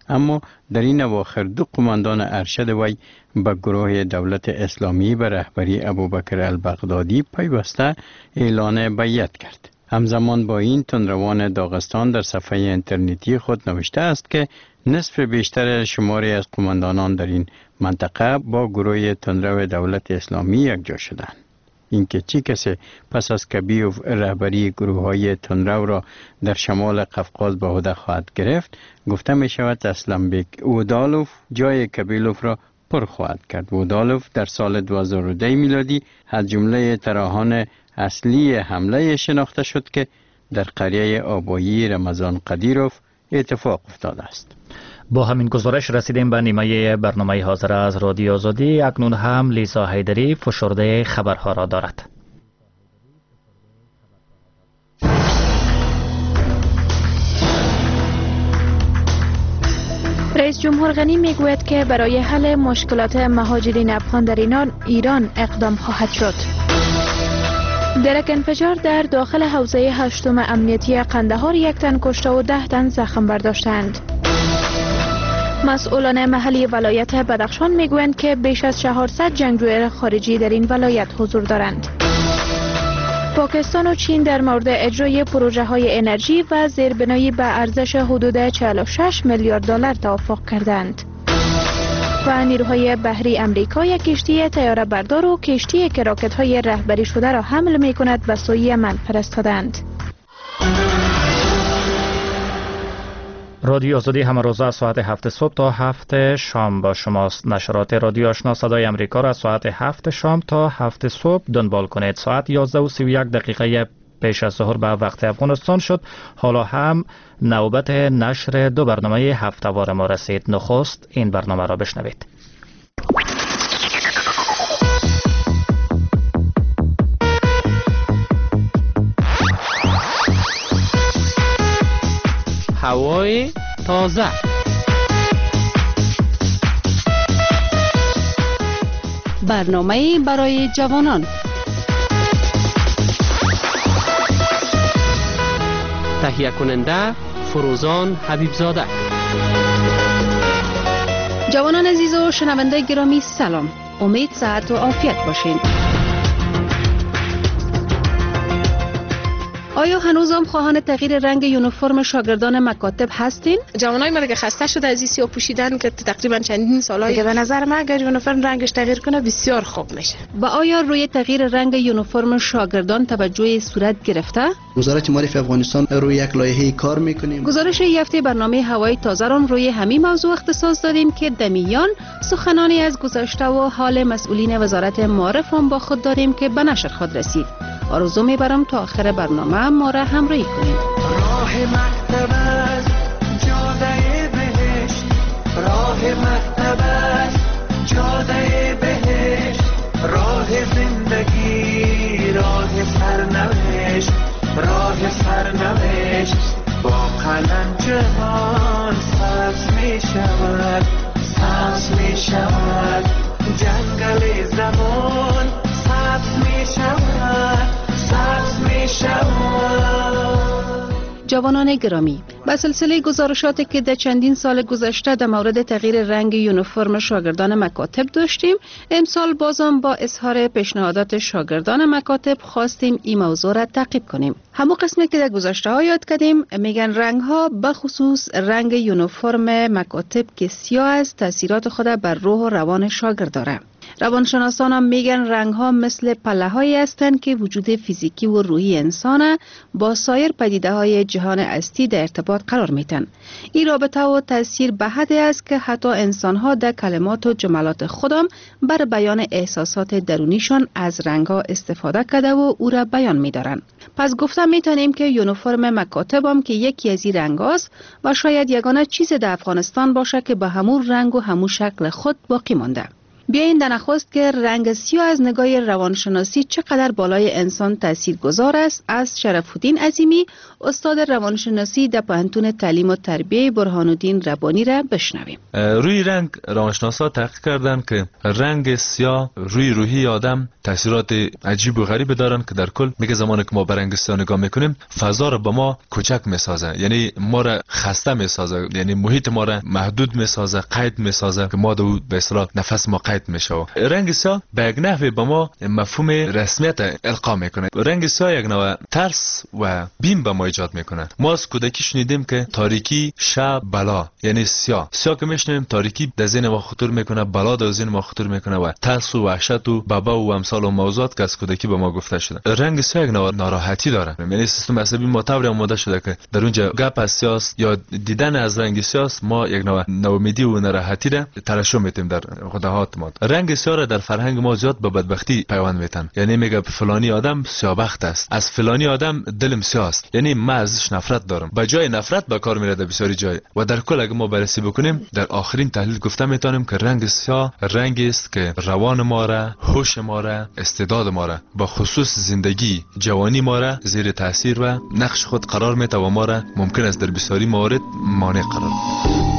اما در این اواخر دو قماندان ارشد وی به گروه دولت اسلامی به رهبری ابوبکر البغدادی پیوسته اعلان بیعت کرد. همزمان با این تندروان داغستان در صفحه اینترنتی خود نوشته است که نصف بیشتر شماری از قماندانان در این منطقه با گروه تندرو دولت اسلامی یکجا شدند. اینکه چی کسی پس از کبیوف رهبری گروه های تندرو را در شمال قفقاز به عهده خواهد گرفت، گفته می شود اسلمبک اودالوف جای کبیلوف را پر خواهد کرد. اودالوف در سال دو هزار و ده میلادی از جمله طراحان اصلی حمله شناخته شد که در قریه آبایی رمضان قدیروف اتفاق افتاده است. با همین گزارش رسیدیم به نیمه برنامه حاضر از رادیو آزادی. اکنون هم لیزا حیدری فشرده خبرها را دارد. رئیس جمهور غنی میگوید که برای حل مشکلات مهاجرین افغان در ایران اقدام خواهد شد. درک انفجار در داخل حوزه هشتم امنیتی قندهار یک تن کشته و ده تن زخم برداشتند. مسئولان محلی ولایت بدخشان میگویند که بیش از چهارصد جنگجوی خارجی در این ولایت حضور دارند. پاکستان و چین در مورد اجرای پروژه های انرژی و زیربنایی به ارزش حدود چهل و شش میلیارد دلار توافق کردند. و نیروهای بحری امریکا یک کشتی طیاره بردار و کشتی که راکت های رهبری شده را حمل می کند به سوی یمن فرستادند. رادیو آزادی همه روز از ساعت هفت صبح تا هفت شام با شماست. نشرات رادیو آشنا صدای امریکا را ساعت هفت شام تا هفت صبح دنبال کنید. ساعت یازده و سی و یک دقیقه پیش از ظهر به وقت افغانستان شد. حالا هم نوبت نشر دو برنامه هفته‌وار ما رسید. نخست این برنامه را بشنوید. هوای تازه. برنامه برای جوانان. تهیه کننده فروزان حبیبزاده. جوانان عزیز و شنونده گرامی سلام. امید صحت و عافیت باشین. آیا هنوز هم خواهان تغییر رنگ یونیفرم شاگردان مکاتب هستین؟ جوانای ما که خسته شده از این سیاه پوشیدن که تقریبا چندین سالای که به نظر من اگر یونیفرم رنگش تغییر کنه بسیار خوب میشه. و آیا روی تغییر رنگ یونیفرم شاگردان توجه صورت گرفته؟ وزارت معارف افغانستان روی یک لایحه کار میکنیم. گزارش هفته برنامه هوای تازه را روی همین موضوع اختصاص دادیم که دمیان سخنانی از گذشته و حال مسئولین وزارت معارف هم با خود داریم که به نشر خود رسید. آرزو میبرم تا آخر برنامه ما را همراهی کنید. راه مکتب است جاده بهشت، راه مکتب است جاده بهشت، راه زندگی، راه سرنوشت، راه سرنوشت. با قلم جهان سبز می شود، سبز می شود، جنگل زمان سبز می شود، سبز می شود. جوانان گرامی، به سلسله گزارشاتی که در چندین سال گذشته در مورد تغییر رنگ یونیفرم شاگردان مکاتب داشتیم، امسال بازم با اظهار پیشنهادات شاگردان مکاتب خواستیم این موضوع را تعقیب کنیم. همو قسمی که در گذشته ها یاد کردیم، میگن رنگ ها به خصوص رنگ یونیفرم مکاتب که سیاه است تاثیرات خود بر روح و روان شاگرد داره. روانشناسان هم میگن رنگ ها مثل پله هایی هستند که وجود فیزیکی و روحی انسان با سایر پدیده های جهان هستی در ارتباط قرار میتن. این رابطه و تاثیر به حدی است که حتی انسان ها در کلمات و جملات خودم بر بیان احساسات درونیشان از رنگ ها استفاده کرده و او را بیان میدارن. پس گفتم میتونیم که یونیفرم مکاتب هم که یکی از این رنگ هاست و شاید یگانه چیز در افغانستان باشه که به همون رنگ و همون شکل خود باقی مانده. بیایید در نخست که رنگ سیاه از نگاه روانشناسی چقدر بالای انسان تاثیرگذار است از شرف الدین عظیمی، استاد روانشناسی در پوهنتون تعلیم و تربیه برهان الدین ربانی را بشنویم. روی رنگ روانشناسا تحقیق کردند که رنگ سیاه روی روحی آدم تاثیرات عجیب و غریب دارن که در کل میگه زمانی که ما به رنگ سیاه نگاه میکنیم فضا رو به ما کوچک میسازه، یعنی ما را خسته میسازه، یعنی محیط ما را محدود میسازه، قید میسازه که ما دو به اصطلاح نفس ما قید میشه. رنگ سیاه به یک نحوی به ما مفهوم رسمیت القا میکنه. رنگ سیاه یک نوع ترس و بیم به ما ایجاد میکنه. ما از کودکی شنیدیم که تاریکی شب بلا، یعنی سیاه سیاه که میشنیم تاریکی در ذهن ما خطور میکنه، بلا در ذهن ما خطور میکنه و ترس و وحشت و بابا و امثال و موضوعات که از کودکی به ما گفته شده. رنگ سیاه یک نوع ناراحتی داره، یعنی سیستم عصبی ما طوری آماده شده که در اونجا گپ از سیاه یا دیدن از رنگ سیاه ما یک نوع ناامیدی و ناراحتی را ترشح میتیم در خودهات ما. رنگ سیاه را در فرهنگ ما زیاد به بدبختی پیوند میتن، یعنی میگه فلانی آدم سیاه‌بخت است، از فلانی آدم دلم سیاه است، یعنی من ازش نفرت دارم. به جای نفرت به کار میره در بسیاری جای. و در کل اگه ما بررسی بکنیم در آخرین تحلیل گفته میتونیم که رنگ سیاه رنگی است که روان ما را، هوش ما را، استعداد ما را، با خصوص زندگی جوانی ما را زیر تاثیر و نقش خود قرار میده و ما را ممکن است در بسیاری موارد مانع قرار بده.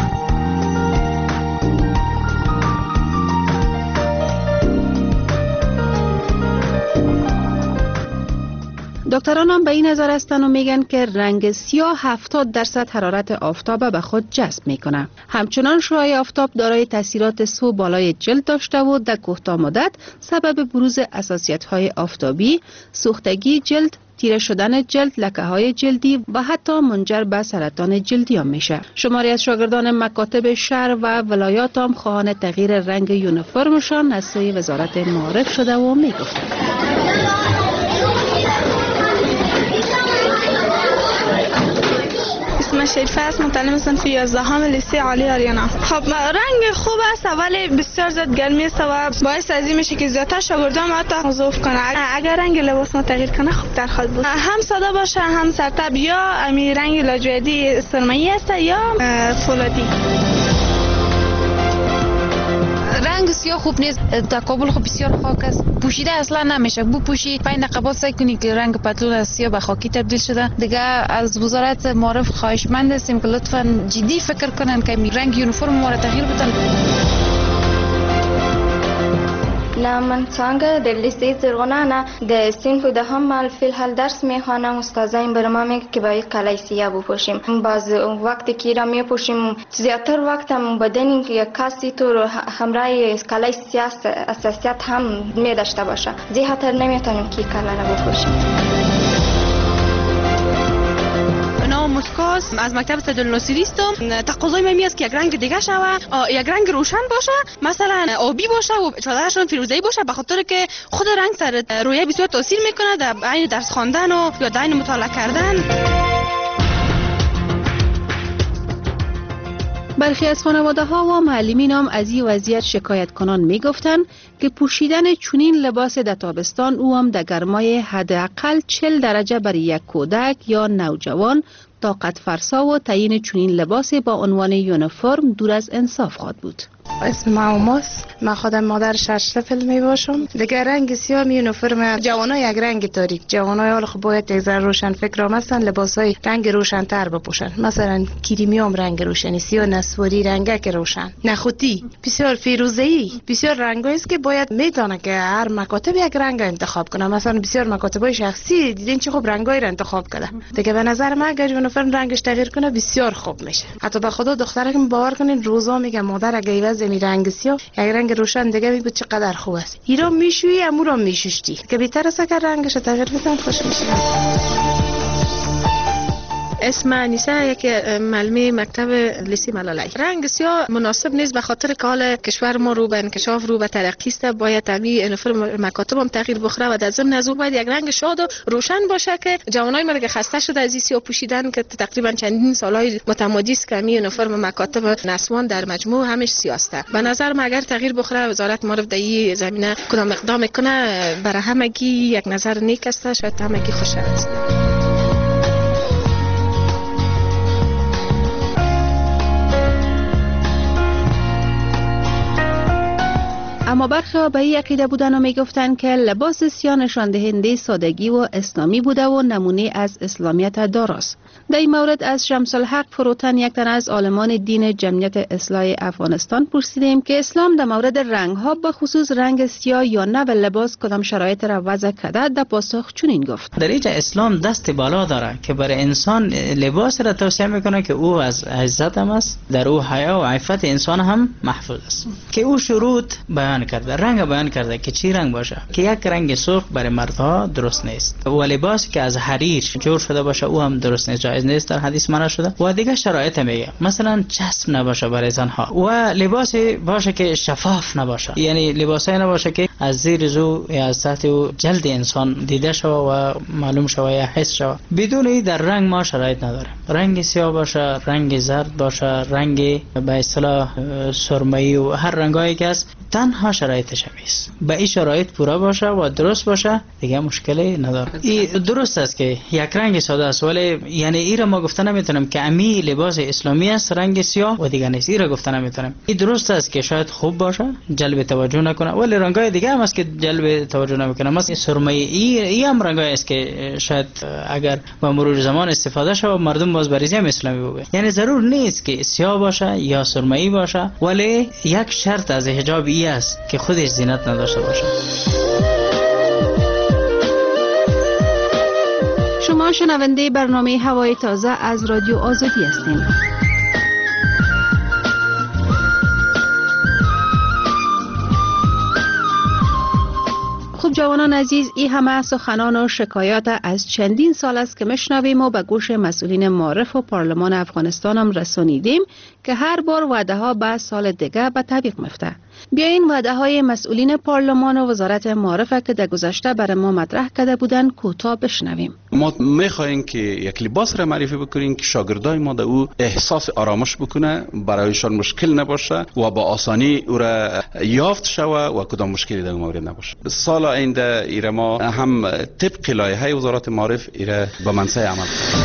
دکتران هم به این نظر هستند و میگن که رنگ سیاه هفتاد درصد حرارت آفتاب به خود جذب میکنه. همچنان شعاع آفتاب دارای تاثیرات سو بالای جلد داشته و در کوتاه مدت سبب بروز حساسیت های آفتابی، سوختگی جلد، تیره شدن جلد، لکه های جلدی و حتی منجر به سرطان جلدی هم میشه. شماری از شاگردان مکاتب شهر و ولایات هم خواهان تغییر رنگ یونیفرمشان از سوی وزارت معارف شده و میگفتند. من شریفه است، متعلم صنف یازدهم لیسه عالی آریانا. خب رنگ خوب است ولی بسیار زیاد گرمی است و باعث از این میشه که زیادتر شاگردان حتی ضعف کنه. اگر رنگ لباس ما تغییر کنه خوب تر خواهد بود، هم ساده باشه هم سرتب، یا امی رنگ لاجوردی سرمایی است یا فولادی. رنگ سیاه خوب نیست، تقابل خوب بسیار خاک است، پوشیده اصلا نمیشه. بو پوشی پنج دقیقه بعد سعی کنی که رنگ پتلون از سیاه به خاکی تبدیل شده. دیگه از وزارت معارف خواهشمند هستیم که لطفاً جدی فکر کنن که رنگ یونیفرم ما را تغییر بدن. نه من څنګه د لیسې زرغونه نه د صنف دهم مال فی الحال درس میخوانم. استادان بر ما میگه که باید کلاه سیاه بپوشیم. باز وقتی که را میپوشیم زیاتر وقت هم بدن یک کسی تو همراه کلاه سیاه اساسیت هم میداشته باشه. زی خاطر نمیتونیم که کلاه را بپوشیم. مسکاس از مکتب صدالناصری هستم. تقاضای من است که یک رنگ دیگه شوه، یک رنگ روشن باشه، مثلا آبی باشه و چادرشون فیروزه‌ای باشه، به خاطر که خود رنگ سر رویه بسیار تاثیر میکنه در عین درس خواندن و یا در عین مطالعه کردن. برخی از خانواده ها و معلمین هم از این وضعیت شکایت کنان می گفتند که پوشیدن چنین لباس در تابستان او هم در گرمای حداقل چهل درجه برای یک کودک یا نوجوان طاقت فرسا و تعیین چنین لباسی با عنوان یونیفرم دور از انصاف خواهد بود. اسم معماست، من خودم مادر شش طفل می باشم. دیگه رنگ سیاه یونیفرم جوانای یک رنگ تاریک، جوانای حال خب باید یک ذره روشن فکر مثلا لباسای رنگ روشن تر بپوشن، مثلا کریمی هم رنگ روشنی، سیاه نسواری رنگک روشن، نخوتی، بسیار فیروزه‌ای، بسیار رنگایی است که باید میتونه که هر مکاتب یک رنگ انتخاب کنه. مثلا بسیار مکاتبای شخصی دیدین چه خوب رنگای را انتخاب کرده. دیگه به نظر من اگر یونیفرم رنگش تغییر کنه بسیار خوب میشه. حتی به خدا دختره که باور کنین روزا میگه مادر اگه عوض می رنگ سیاه یک رنگ روشن دیگه میگه چقدر خوب است. ایرا میشویی امورا میشوشتی که بهتر است که رنگش تغییر بدن خوش میشه. اسم انیسه یک معلمه مکتب لیسه ملالی. رنگ سیاه مناسب نیست به خاطر که حال کشور ما رو به انکشاف رو به ترقی است. باید طبیعی یونیفرم مکاتب هم تغییر بخوره و در ضمن از اون باید یک رنگ شاد و روشن باشه که جوانای ما که خسته شده از این سیاه پوشیدن که تقریبا چندین سالهای متمادی است که می یونیفرم مکاتب نسوان در مجموع همش سیاه است. به نظر من اگر تغییر بخوره وزارت معارف در این زمینه کدام اقدام کنه برای همگی یک نظر نیک است، شاید همگی خوش است. اما برخی ها به این عقیده بودن و میگفتند که لباس سیاه نشان دهنده سادگی و اسلامی بوده و نمونه از اسلامیت داراست. در این مورد از شمس الحق فروتن، یک تن از عالمان دین جمعیت اصلاح افغانستان، پرسیدیم که اسلام در مورد رنگ ها به خصوص رنگ سیاه یا نه و لباس کدام شرایط را وضع کرده. در پاسخ چنین گفت: در اینجا اسلام دست بالا داره که برای انسان لباس را توصیه میکنه که او از عزت هم است، در او حیا و عفت انسان هم محفوظ است، که او شروط بیان کرده، رنگ بیان کرده که چی رنگ باشه، که یک رنگ سرخ برای مردها درست نیست و لباس که از حریر جور شده باشه او هم درست نیست، جایز نیست، در حدیث منع شده. و دیگه شرایط میگه مثلا چسب نباشه برای زنها و لباس باشه که شفاف نباشه، یعنی لباسای نباشه که از زیر زو یا از سطح جلد انسان دیده شوه و معلوم شوه یا حس شوه. بدون این در رنگ ما شرایط نداره، رنگ سیاه باشه، رنگ زرد باشه، رنگ به اصطلاح سرمه‌ای و هر رنگایی که است، تنها شرایطش هست. به این شرایط پورا باشه و درست باشه دیگه مشکلی نداره. این درست است که یک رنگ ساده است، ولی یعنی این را ما گفته نمیتونم که امی لباس اسلامی است رنگ سیاه و دیگه نیست، این را گفته نمیتونم. این درست است که شاید خوب باشه، جلب توجه نکنه، ولی رنگای دیگه هم است که جلب توجه نمیکنه. مثلا سرمه‌ای این هم رنگای است که شاید اگر با مرور زمان استفاده شه و مردم باز بریزی هم اسلامی بگه. یعنی ضرور نیست که سیاه باشه یا سرمه‌ای باشه، ولی یک شرط از حجاب این است که خودش زینت نداشته باشه. شما شنونده برنامه هوای تازه از رادیو آزادی هستید. خب جوانان عزیز، این همه سخنان و شکایات از چندین سال است که میشنویم و به گوش مسئولین معارف و پارلمان افغانستان هم رسانیدیم که هر بار وعده ها به سال دیگه به تعویق میفته. بیاین وعده های مسئولین پارلمان و وزارت معارف که در گذشته برای ما مطرح کرده بودن کوتاه بشنویم. ما میخواهیم که یک لباس را معرفی بکنیم که شاگردای ما در او احساس آرامش بکنه، برایشان مشکل نباشه و با آسانی او را یافت شوه و کدام مشکلی در مورد نباشه. سال آینده ایره ما هم طبق لایحه وزارت معارف ایره به منصه عمل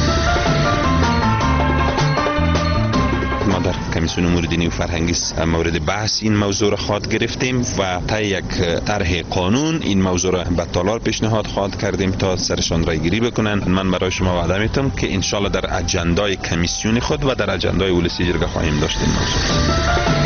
ما در کمیسیون امور دینی و فرهنگی مورد بحث این موضوع را خواهد گرفتیم و تا یک طرح قانون این موضوع را به تالار پیشنهاد خواهد کردیم تا سرشان رای گیری بکنن. من برای شما وعده میتم که انشالله در اجندای کمیسیون خود و در اجندای ولسی جرگه خواهیم داشت این موضوع.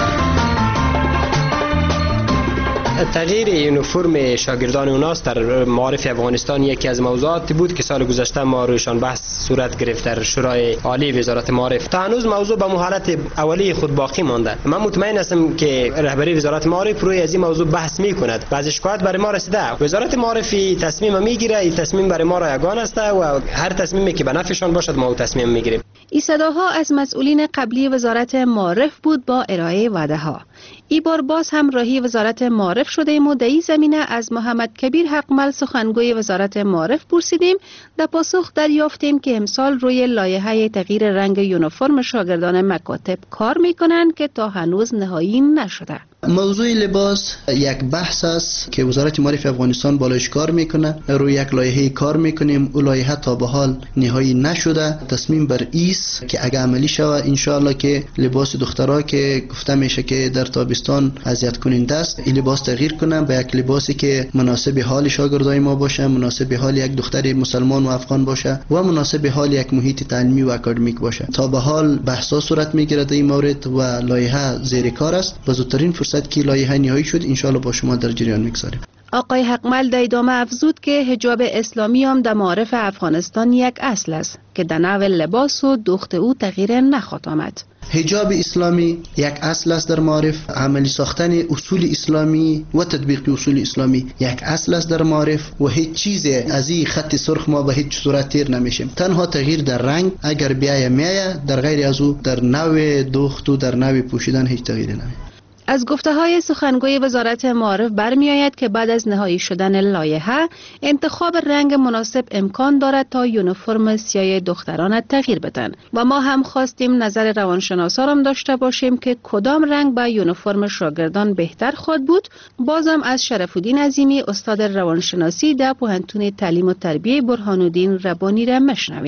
تغییر یونیفرم شاگردان اوناست در معارف افغانستان یکی از موضوعاتی بود که سال گذشته ما رویشان بحث صورت گرفت در شورای عالی وزارت معارف. تا هنوز موضوع به حالت اولیه خود باقی مانده. من مطمئن هستم که رهبری وزارت معارف روی از این موضوع بحث میکند. بعض شکایت برای ما رسیده. وزارت معارف تصمیم میگیره، این تصمیم برای ما رایگان است و هر تصمیمی که به نفعشان باشد ما تصمیم میگیریم. این صداها از مسئولین قبلی وزارت معارف بود با ارائه وعده ها. ای بار باز هم راهی وزارت معارف شده ایم و در این زمینه از محمد کبیر حقمل سخنگوی وزارت معارف پرسیدیم. در پاسخ دریافتیم که امسال روی لایحه تغییر رنگ یونیفرم شاگردان مکاتب کار میکنند که تا هنوز نهایی نشده. موضوع لباس یک بحث است که وزارت معارف افغانستان بالایش کار میکنه، روی یک لایحه کار میکنیم. اون لایحه تا به حال نهایی نشده. تصمیم بر ایست که اگه عملی شود ان شاء الله که لباس دخترها که گفته میشه که در تابستان اذیت کننده است، این لباس تغییر کنه به یک لباسی که مناسب حال شاگردای ما باشه، مناسب حال یک دختر مسلمان و افغان باشه و مناسب حال یک محیط تعلیمی و اکادمیک باشه. تا به حال بحثا صورت میگیره در این مورد و لایحه زیر کار است. و زودترین فرصت که لایحه نهایی شد ان شاء الله با شما در جریان میگذاریم. آقای حقمل در ادامه افزود که حجاب اسلامی هم در معارف افغانستان یک اصل است که در نوع لباس و دخت او تغییر نخواهد آمد. حجاب اسلامی یک اصل است در معارف. عملی ساختن اصول اسلامی و تطبیق اصول اسلامی یک اصل است در معارف و هیچ چیز از این خط سرخ ما به هیچ صورت تیر نمیشیم. تنها تغییر در رنگ اگر بیاید میاید، در غیر از او در نوع دخت و در نوع پوشیدن هیچ تغییری نمیاد. از گفته های سخنگوی وزارت معارف برمی آید که بعد از نهایی شدن لایحه انتخاب رنگ مناسب امکان دارد تا یونیفرم سیاه دختران تغییر بدن و ما هم خواستیم نظر روانشناسا هم داشته باشیم که کدام رنگ با یونیفرم شاگردان بهتر خواهد بود. بازم از شرف الدین عظیمی استاد روانشناسی در پوهنتون تعلیم و تربیه برهان الدین ربانی را مشنویم.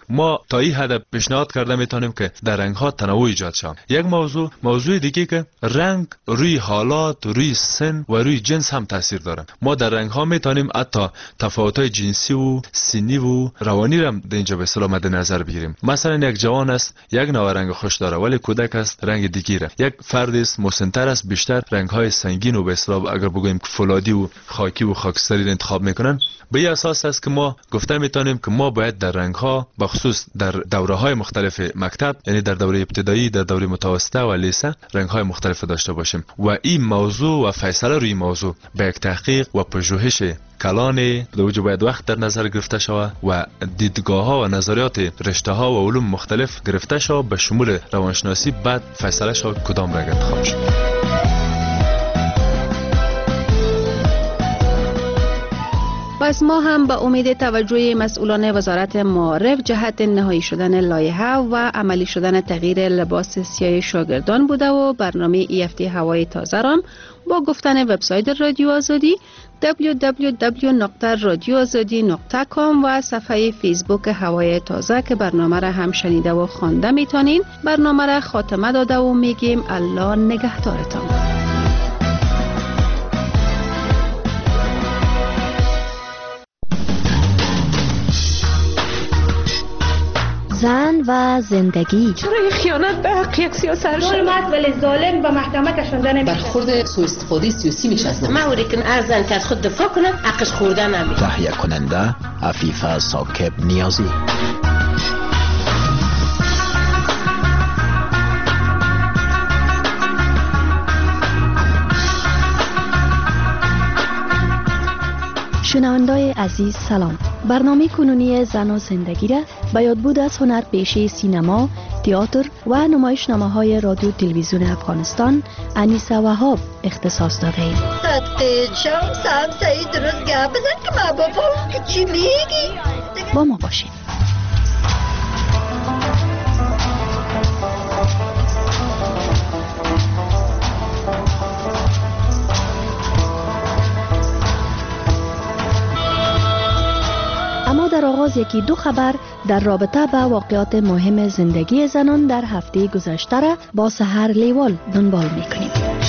ما تا این حد پیشنهاد کرده میتونیم که در رنگ ها تنوع ایجاد شود. یک موضوع موضوع دیگه که رنگ روی حالات، روی سن و روی جنس هم تاثیر داره. ما در رنگ ها میتونیم حتی تفاوت های جنسی و سنی و روانی را در اینجا به اصطلاح مد نظر بگیریم. مثلا یک جوان است یک نوع رنگ خوش داره ولی کودک است رنگ دیگه. یک فرد است مسن‌تر است بیشتر رنگ های سنگین و به اصطلاح اگر بگوییم فولادی و خاکی و خاکستری را انتخاب میکنن. به این اساس است که ما گفته میتونیم که ما باید در رنگ ها بخصوص در دوره های مختلف مکتب، یعنی در دوره ابتدایی، در دوره متوسطه و لیسه رنگ های مختلف داشته باشیم و این موضوع و فیصله روی موضوع به یک تحقیق و پژوهش کلان دوجه باید وقت در نظر گرفته شود و دیدگاه ها و نظریات رشته ها و علوم مختلف گرفته شود به شمول روانشناسی، بعد فیصله شود کدام رنگ انتخاب شود. پس ما هم به امید توجه مسئولان وزارت معارف جهت نهایی شدن لایحه و عملی شدن تغییر لباس سیاه شاگردان بوده و برنامه ای هفته هوای تازه رام با گفتن وبسایت رادیو آزادی دبلیو دبلیو دبلیو نقطه رادیو آزادی نقطه کام و صفحه فیسبوک هوای تازه که برنامه را هم شنیده و خوانده میتونین. برنامه را خاتمه داده و میگیم الله نگهدارتان. زن و زندگی. چرا خیانت به حق یک سیاست ظلمت ولی ظالم به محکمه کشانده نمیشه. برخورد سوء استفاده سیاسی میشه از ما اوری کن ارزن که از خود دفاع کنه حقش خورده نمیشه. تهیه کننده عفیفه ساکب نیازی. شنوندای عزیز سلام. برنامه کنونی زن و زندگی را به یادبود از هنر پیشه سینما، تئاتر و نمایشنامه‌های رادیو تلویزیون افغانستان انیسه وهاب اختصاص داده ایم. صدقه شام سام سعید درست گپ بزن که ما بفهمیم که چی میگی. با ما باشید. اما در آغاز یکی دو خبر در رابطه با واقعات مهم زندگی زنان در هفته گذشته را با سحر لیوال دنبال میکنیم.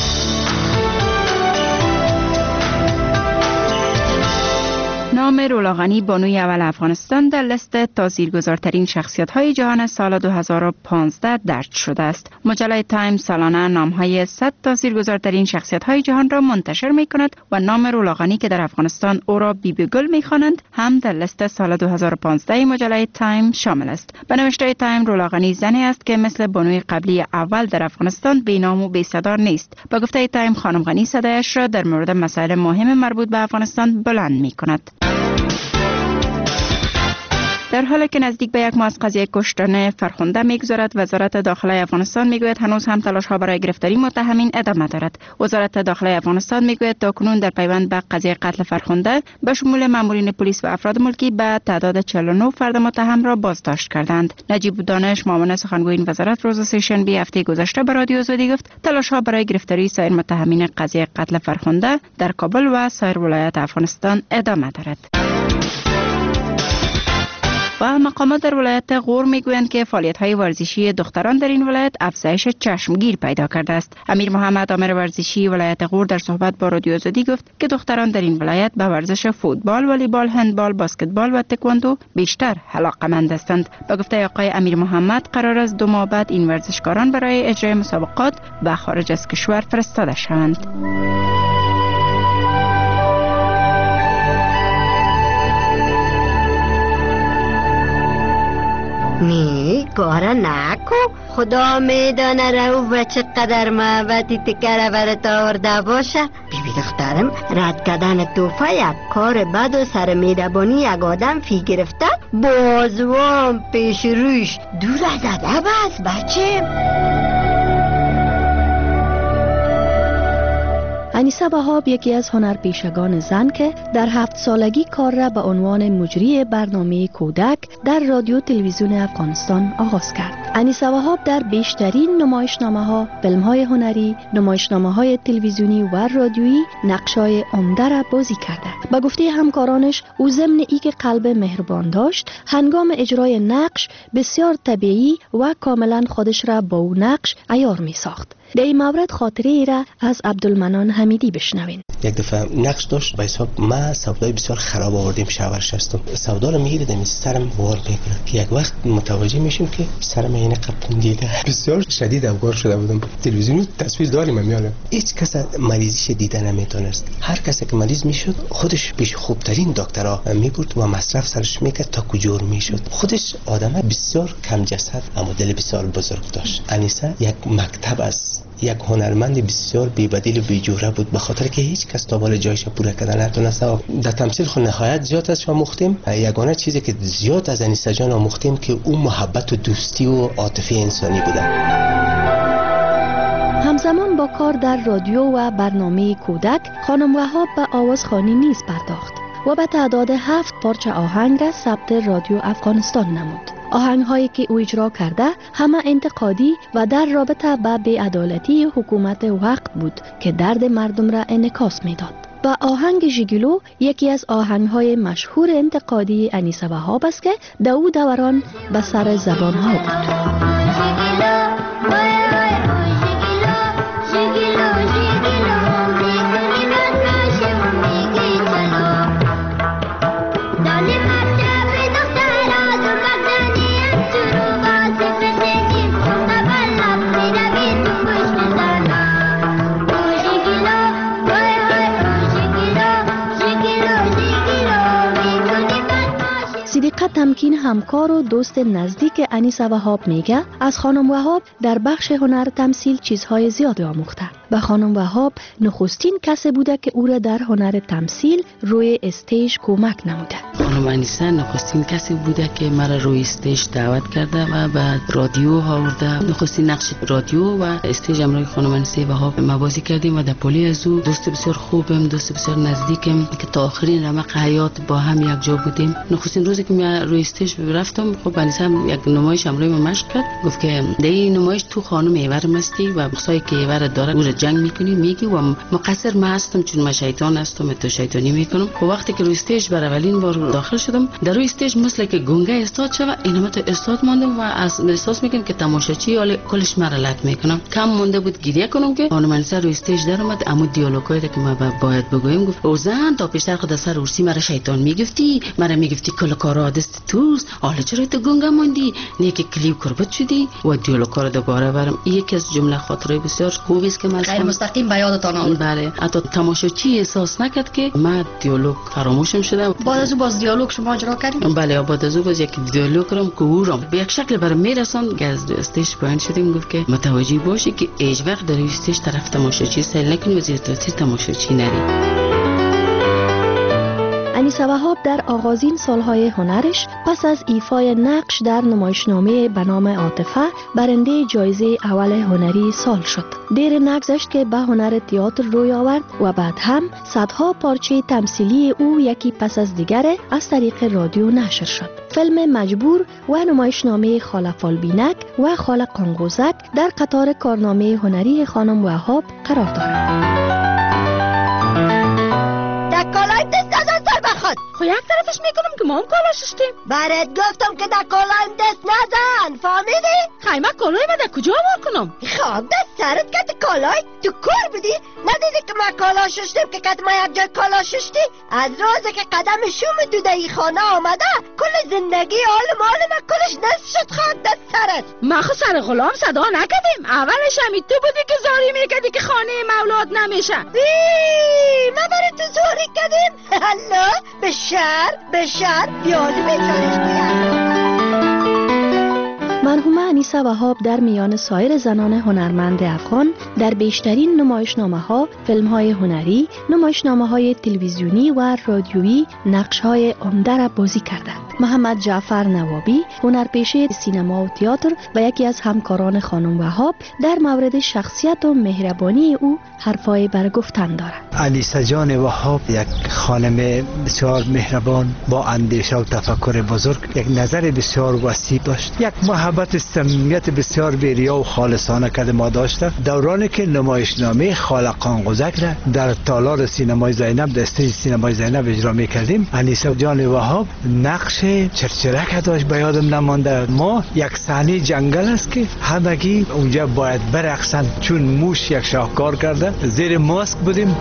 نام رولا غنی بانوی اول افغانستان در لیست تاثیرگذارترین شخصیت‌های جهان سال دو هزار و پانزده درج شده است. مجله تایم سالانه نام‌های صد تاثیرگذارترین شخصیت‌های جهان را منتشر می‌کند و نام رولا غنی که در افغانستان او را بیبی گل می‌خوانند هم در لیست سال دو هزار و پانزده مجله تایم شامل است. به نوشته تایم رولا غنی زنی است که مثل بانوی قبلی اول در افغانستان بی‌نام و بی‌صدا نیست. با گفته تایم خانم غنی صدایش را در مورد مسائل مهم مربوط به افغانستان بلند می‌کند. در حالی که نزدیک به یک ماه از قضیه کشتن فرخنده میگذرد، وزارت داخله افغانستان میگوید هنوز هم تلاش ها برای گرفتاری متهمین ادامه دارد. وزارت داخله افغانستان میگوید تاکنون در پیوند به قضیه قتل فرخنده به شمول مامورین پلیس و افراد ملکی به تعداد چهل و نه فرد متهم را بازداشت کردند. نجیب دانش معاون سخنگوی این وزارت روز سه‌شنبه هفته گذشته به رادیو آزادی گفت تلاش ها برای گرفتاری سایر متهمین قضیه قتل فرخنده در کابل و سایر ولایات افغانستان ادامه دارد. و مقامات در ولایت غور میگویند که فعالیت‌های ورزشی دختران در این ولایت افزایش چشمگیر پیدا کرده است. امیر محمد آمر ورزشی ولایت غور در صحبت با رادیو آزادی گفت که دختران در این ولایت به ورزش فوتبال، والیبال، هندبال، بسکتبال و تکواندو بیشتر علاقه‌مند هستند. با گفته آقای امیر محمد قرار است دو ماه بعد این ورزشکاران برای اجرای مسابقات به خارج از کشور فرستاده شوند. نی کارا نکو، خدا میدانه رو و چقدر محبتی تکره برات آورده باشه. بیبی دخترم رد کردن توفه یک کار بد و سر میدبانی یک آدم فی گرفته بازوام پیش روش دور از ادب است بچه. انیسه وهاب یکی از هنرپیشگان زن که در هفت سالگی کار را به عنوان مجری برنامه کودک در رادیو تلویزیون افغانستان آغاز کرد. انیسه وهاب در بیشترین نمایشنامه‌ها، فیلم‌های هنری، نمایشنامه‌های تلویزیونی و رادیویی نقش‌های عمده را بازی کرده. به گفته همکارانش، او ضمن اینکه قلب مهربان داشت، هنگام اجرای نقش بسیار طبیعی و کاملا خودش را با او نقش عیار می ساخت. در این مورد خاطره ای را از عبدالمنان حمیدی بشنوین. یک دفعه نقش داشت به حساب ما سودای بسیار خراب آوردیم شهر شستم. سودا رو میگیره دمی سرم وار میکنه که یک وقت متوجه میشیم که سرم اینه قپونگیده. بسیار شدید افگار شده بودم. تلویزیونی تصویر داریم میاره. هیچ کس مریضیش دیده نمیتونست. هر کسی که مریض میشد خودش پیش خوبترین دکترها میبرد و مصرف سرش میکرد تا کجور میشد. خودش آدم بسیار کم جسد اما دل بسیار بزرگ داشت. انیسه یک مکتب است. یک هنرمند بسیار بی‌بدیل و بی‌جوره بود به خاطر که هیچ کس تا بالا جایش پوره کردن نتونست. در تمثیل خود نهایت زیاد ازش آموختیم. یگانه چیزی که زیاد از انیسه جان آموختیم که اون محبت و دوستی و عاطفه انسانی بوده. همزمان با کار در رادیو و برنامه کودک، خانم وهاب به آوازخوانی نیز پرداخت و به تعداد هفت پارچه آهنگ را ثبت رادیو افغانستان نمود. آهنگ هایی که او اجرا کرده همه انتقادی و در رابطه با بی‌عدالتی حکومت وقت بود که درد مردم را انعکاس میداد. و آهنگ ژیگلو یکی از آهنگ های مشهور انتقادی انیسه وهاب است که در او دوران به سر زبان ها بود. صدیقه تمکین همکار و دوست نزدیک انیسه وهاب میگه از خانم وهاب در بخش هنر تمثیل چیزهای زیادی آموخته. و خانم وهاب نخستین کسی بوده که او را در هنر تمثیل روی استیج کمک نموده. خانم انیسه نخستین کسی بوده که مرا روی استیج دعوت کرده و بعد رادیو آورده. نخستین نقش رادیو و استیج امروی خانم انیسه وهاب ما بازی کردیم و در پلی از او دوست بسیار خوبم، دوست بسیار نزدیکم که تا آخرین رمق حیات با هم یک جا بودیم. نخستین روزی که من روی استیج رفتم، خب انیسه هم یک نمایش امروی ما مشق کرد، گفت که در این نمایش تو خانم ایور مستی و بخصایی که ایور داره او جنگ میکنی میگی و مقصر من هستم چون من شیطان هستم تو شیطانی میکنم. خب وقتی که روی استیج بر اولین بار داخل شدم در روی استیج مثل که گنگه استاد شوه اینم تو استاد ماندم و از احساس میکنم که تماشاچی حال کلش مرا لط میکنم. کم مونده بود گریه کنم که خانم انیسه روی استیج در اومد، اما دیالوگایی که ما باید بگویم گفت او زن تا پیشتر خود سر ارسی مرا شیطان میگفتی، مرا میگفتی کل کارا دست توست، حالا چرا تو گنگه موندی، نه که کلیو کربت شدی و دیالوگا رو دوباره برم. یکی از جمله خاطره بسیار خوبی است که من غیر مستقیم به یادتان آمد. بله، حتی تماشاچی احساس نکرد که من دیالوگ فراموشم شده. بعد از او باز دیالوگ شما اجرا کردیم؟ بله، بعد از او باز یک دیالوگ کردم که او را به یک شکل برام میرساند. از استیج پایین شدیم گفت که متوجه باشی که هیچ وقت در استیج طرف تماشاچی سیل نکنی و زیر تاثیر تماشاچی نری. انیسه وهاب در آغازین سالهای هنرش پس از ایفای نقش در نمایشنامه به نام عاطفه برنده جایزه اول هنری سال شد. دیر نگذشت که به هنر تئاتر روی آورد و بعد هم صدها پارچه تمثیلی او یکی پس از دیگر از طریق رادیو نشر شد. فیلم مجبور و نمایشنامه خاله فالبینک و خاله قانقوزک در قطار کارنامه هنری خانم وهاب قرار دارد. خو یک طرفش میکنم که ما هم کالا ششتیم. برات گفتم که در کالایم دست نزن، فهمیدی؟ خیمه کالای من در کجا وار کنم؟ خب دست سرت که کالای تو کار بودی؟ ندیدی که ما کالا ششتیم که کت ما یک جای کالا ششتی؟ از روزی که قدم شوم تو در ای خانه آمده کل زندگی آل مال من کلش نصف شد. خواهد دست سرت ما خو سر غلام صدا نکدیم. اولش همی تو بودی که زاری میکدی که خانه مولاد نمیشه. ایییی ما برای تو زاری کدیم؟ الله به شهر به شهر بیادی بیچارش بیاد. مرحومه انیسه وهاب در میان سایر زنان هنرمند افغان در بیشترین نمایشنامه ها، فیلم های هنری، نمایشنامه های تلویزیونی و رادیویی نقش های عمده را بازی کرده. محمد جعفر نوابی، هنرپیشه سینما و تئاتر و یکی از همکاران خانم وهاب، در مورد شخصیت و مهربانی او حرفای برگفتن دارد. انیسه جان وهاب یک خانم بسیار مهربان با اندیشه و تفکر بزرگ، یک نظر بسیار وسیع داشت، یک محبت صمیمیت بسیار بی‌ریا و خالصانه که ما داشته. دورانی که نمایشنامه خالقان قزک را در تالار سینمای زینب، در استیج سینمای زینب اجرا می‌کردیم، انیسه جان وهاب نقش چرچرک داشت، به یادم نمانده. ما یک صحنه جنگل است که همگی اونجا باید برقصن، چون موش یک شاهکار کرده، زیر ماسک بودیم.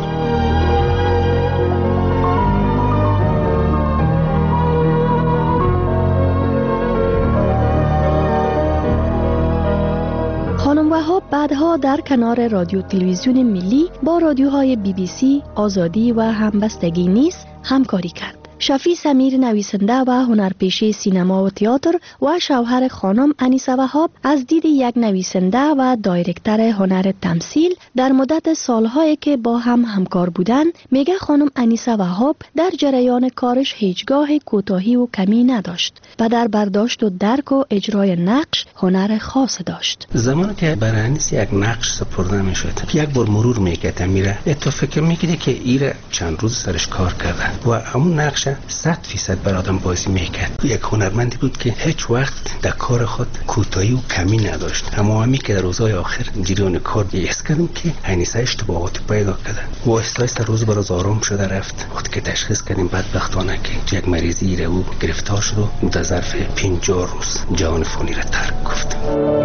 خانم وهاب بعدها در کنار رادیو تلویزیون ملی با رادیوهای بی بی سی، آزادی و همبستگی نیز همکاری کرد. شفیع سمیر، نویسنده و هنرپیشه سینما و تئاتر و شوهر خانم انیسه وهاب، از دید یک نویسنده و دایرکتر هنر تمثیل در مدت سالهایی که با هم همکار بودند، میگه خانم انیسه وهاب در جریان کارش هیچگاه کوتاهی و کمی نداشت و در برداشت و درک و اجرای نقش هنر خاص داشت. زمانی که برای انیس یک نقش سپرده میشد، یک بار مرور میکرد میره، تو فکر میکردی که ایره چند روز سرش کار کرده و همون نقش صد فیصد بر آدم بازی میکرد. یک هنرمندی بود که هیچ وقت در کار خود کوتاهی و کمی نداشت. اما همی که در روزهای آخر جریان کار حس کردم که انیسه اشتباهات پیدا کرده و آهسته آهسته روز به روز آرام شده رفت. وقتی که تشخیص کردیم بدبختانه که یک مریضی رو گرفتار شد و در ظرف پنجاه روز جهان فانی را ترک گفت.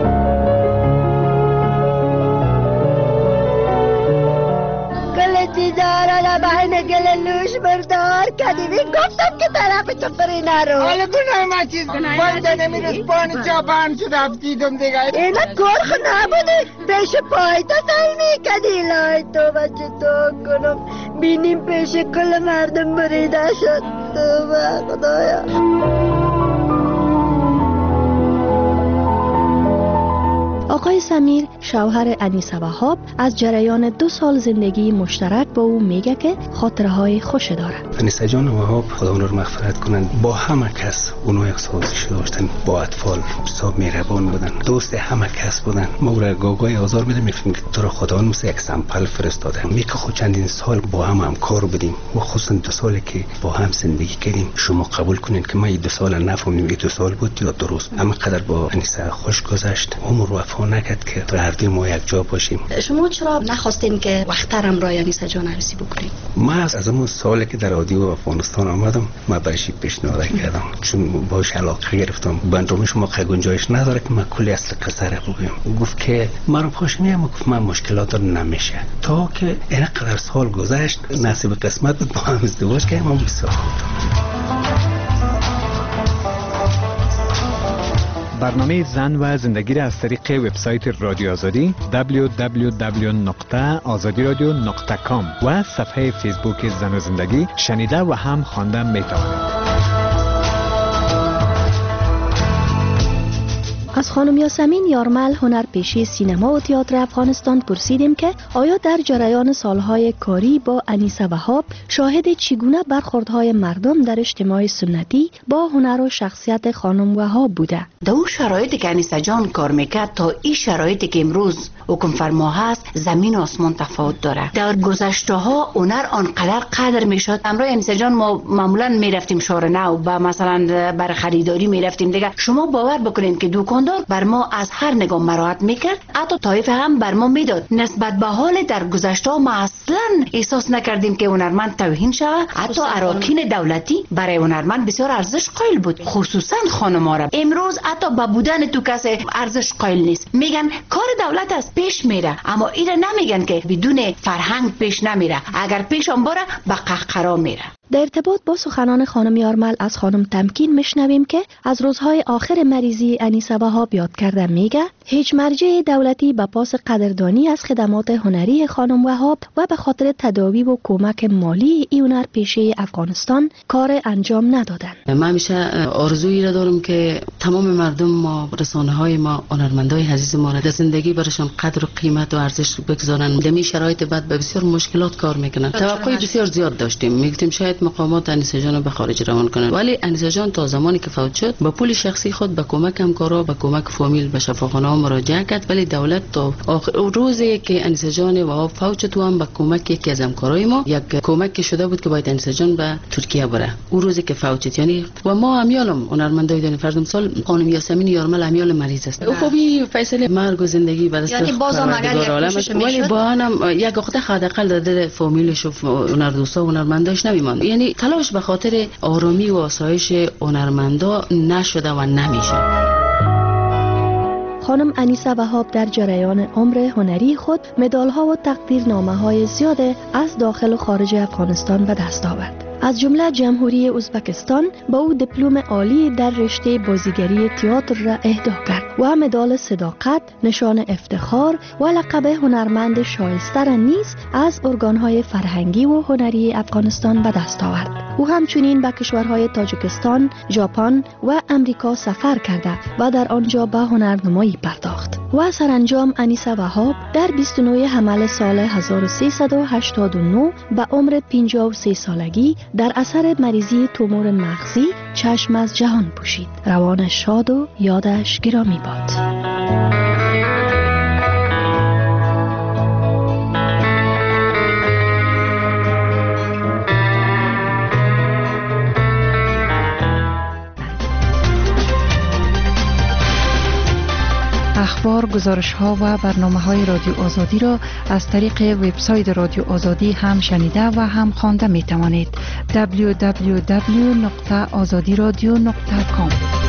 تیزارا بین گل لوش بردار کدی بی گفتم که طرف تو پری نرو. حالا گناه ما چیز بانده نمیرس پانی چاپان شد افتیدم دیگه. اینا گرخ نبوده پیش پای تا تایمی کدی لای تو بچه تو کنم بینیم پیش کل مردم بریده شد. تو با خدایا. آقای سمیر، شوهر انیسه وهاب، از جریان دو سال زندگی مشترک با او میگه که خاطرهای خوش دارد. انیسه جان وهاب، خدا اون رو مغفرت کنند، با همه کس اونها یک سازش داشتن، با اطفال بسیار مهربان بودن، دوست همه کس بودن. ما او را گاگای آزار میدیم، میگفتیم که تو را خدا مثل یک سمپل فرستاده. میگه خود چندین سال با هم همکار بودیم و خصوصا دو سالی که با هم زندگی کردیم، شما قبول کنین که ما این دو سال نفهمیدیم این دو سال بود یا درست. اما قدر با انیسه خوش گذشت، عمر وفا نکرد که تو هر دوی ما یک جا باشیم. شما چرا نخواستین که وقترم را انیسه جان عروسی بکنید؟ ما از همون سالی که در رادیو افغانستان آمدم، ما برایش پیشنهاد کردم چون باش علاقه گرفتم. برنامه شما که گنجایش نداره که من کلی اصل قصه را بگم. گفت که من خوش نیم، گفت من مشکلات رو نمیشه. تا که اینقدر سال گذشت، نصیب قسمت بود با هم ازدواج کردیم. ما بسیار برنامه زن و زندگی را از طریق وبسایت رادیو آزادی دبلیو دبلیو دبلیو نقطه آزادی رادیو نقطه کام و صفحه فیسبوک زن و زندگی شنیده و هم خواندن میتوانید. از خانم یاسمین یارمل، هنرپیشه سینما و تئاتر افغانستان، پرسیدیم که آیا در جریان سالهای کاری با انیسه وهاب شاهد چگونه برخوردهای مردم در اجتماع سنتی با هنر و شخصیت خانم وهاب بوده. در اون شرایطی که انیسه جان کار میکرد تا این شرایطی که امروز حکم فرما هست، زمین و آسمان تفاوت داره. در گذشته ها هنر آنقدر قدر میشد. امروز انیسه جان ما معمولا میرفتیم شهر نو و مثلا برای خریداری میرفتیم دیگه، شما باور بکنید که دکاندار بر ما از هر نگاه مراعات میکرد، حتی طایف هم بر ما میداد. نسبت به حال در گذشته ما اصلا احساس نکردیم که هنرمند توهین شود. حتی اراکین دولتی برای هنرمند بسیار ارزش قائل بود، خصوصا خانم‌ها را. امروز حتی با بودن تو کسی ارزش قائل نیست. میگن کار دولت است پیش میره، اما اینا نمیگن که بدون فرهنگ پیش نمیره. اگر پیش هم بره به قهقرا میره. در ارتباط با سخنان خانم یارمل از خانم تمکین میشنویم که از روزهای آخر مریضی انیسه وهاب یاد کرده. میگه هیچ مرجع دولتی به پاس قدردانی از خدمات هنری خانم وهاب و به خاطر تداوی و کمک مالی ای هنرپیشه افغانستان کار انجام ندادن. من همیشه آرزویی را دارم که تمام مردم ما، رسانه های ما، هنرمندای عزیز ما را در زندگی برشان قدر و قیمت و ارزش بگذارن. در این شرایط بعد به بسیار مشکلات کار میکنن. توقع بسیار زیاد داشتیم، میگفتیم شاید باید مقامات انیسه جان به خارج روان کنند، ولی انیسه جان تا زمانی که فوت شد با پول شخصی خود به کمک همکارا به کمک فامیل به شفاخانه ها مراجعه کرد، ولی دولت تا آخر روزی که انیسه جان و فوت شد هم به کمک یکی از همکارای ما یک کمک شده بود که باید انیسه جان به ترکیه بره. اون روزی که فوت شد یعنی و ما امیالم هنرمندای دنیا فرض مثال خانم یاسمین یارمل امیال مریض است. او خوبی فیصله مرگ و زندگی بعد از یعنی بازم اگر یک ولی با هم یک وقت حداقل داده فامیلش و هنردوستا و هنرمنداش نمیماند. یعنی تلاش به خاطر آرامی و آسایش هنرمندا نشده و نمیشه. خانم انیسه وهاب در جریان عمر هنری خود مدال‌ها و تقدیرنامه‌های زیاد از داخل و خارج افغانستان به دست آورد. از جمله جمهوری ازبکستان با او دیپلم عالی در رشته بازیگری تئاتر را اهدا کرد و مدال صداقت، نشان افتخار و لقب هنرمند شایسته را نیز از ارگان‌های فرهنگی و هنری افغانستان به دست آورد. او همچنین به کشورهای تاجیکستان، ژاپن و امریکا سفر کرده و در آنجا به هنرنمایی پرداخت. و سرانجام انیسه وهاب در بیست و نه حمل سال هزار و سیصد و هشتاد و نه به عمر پنجاه و سه سالگی در اثر مریضی تومور مغزی چشم از جهان پوشید. روانش شاد و یادش گرامی باد. اخبار، گزارش ها و برنامه های رادیو آزادی را از طریق وبسایت رادیو آزادی هم شنیده و هم خوانده می توانید. دبلیو دبلیو دبلیو نقطه آزادی رادیو نقطه کام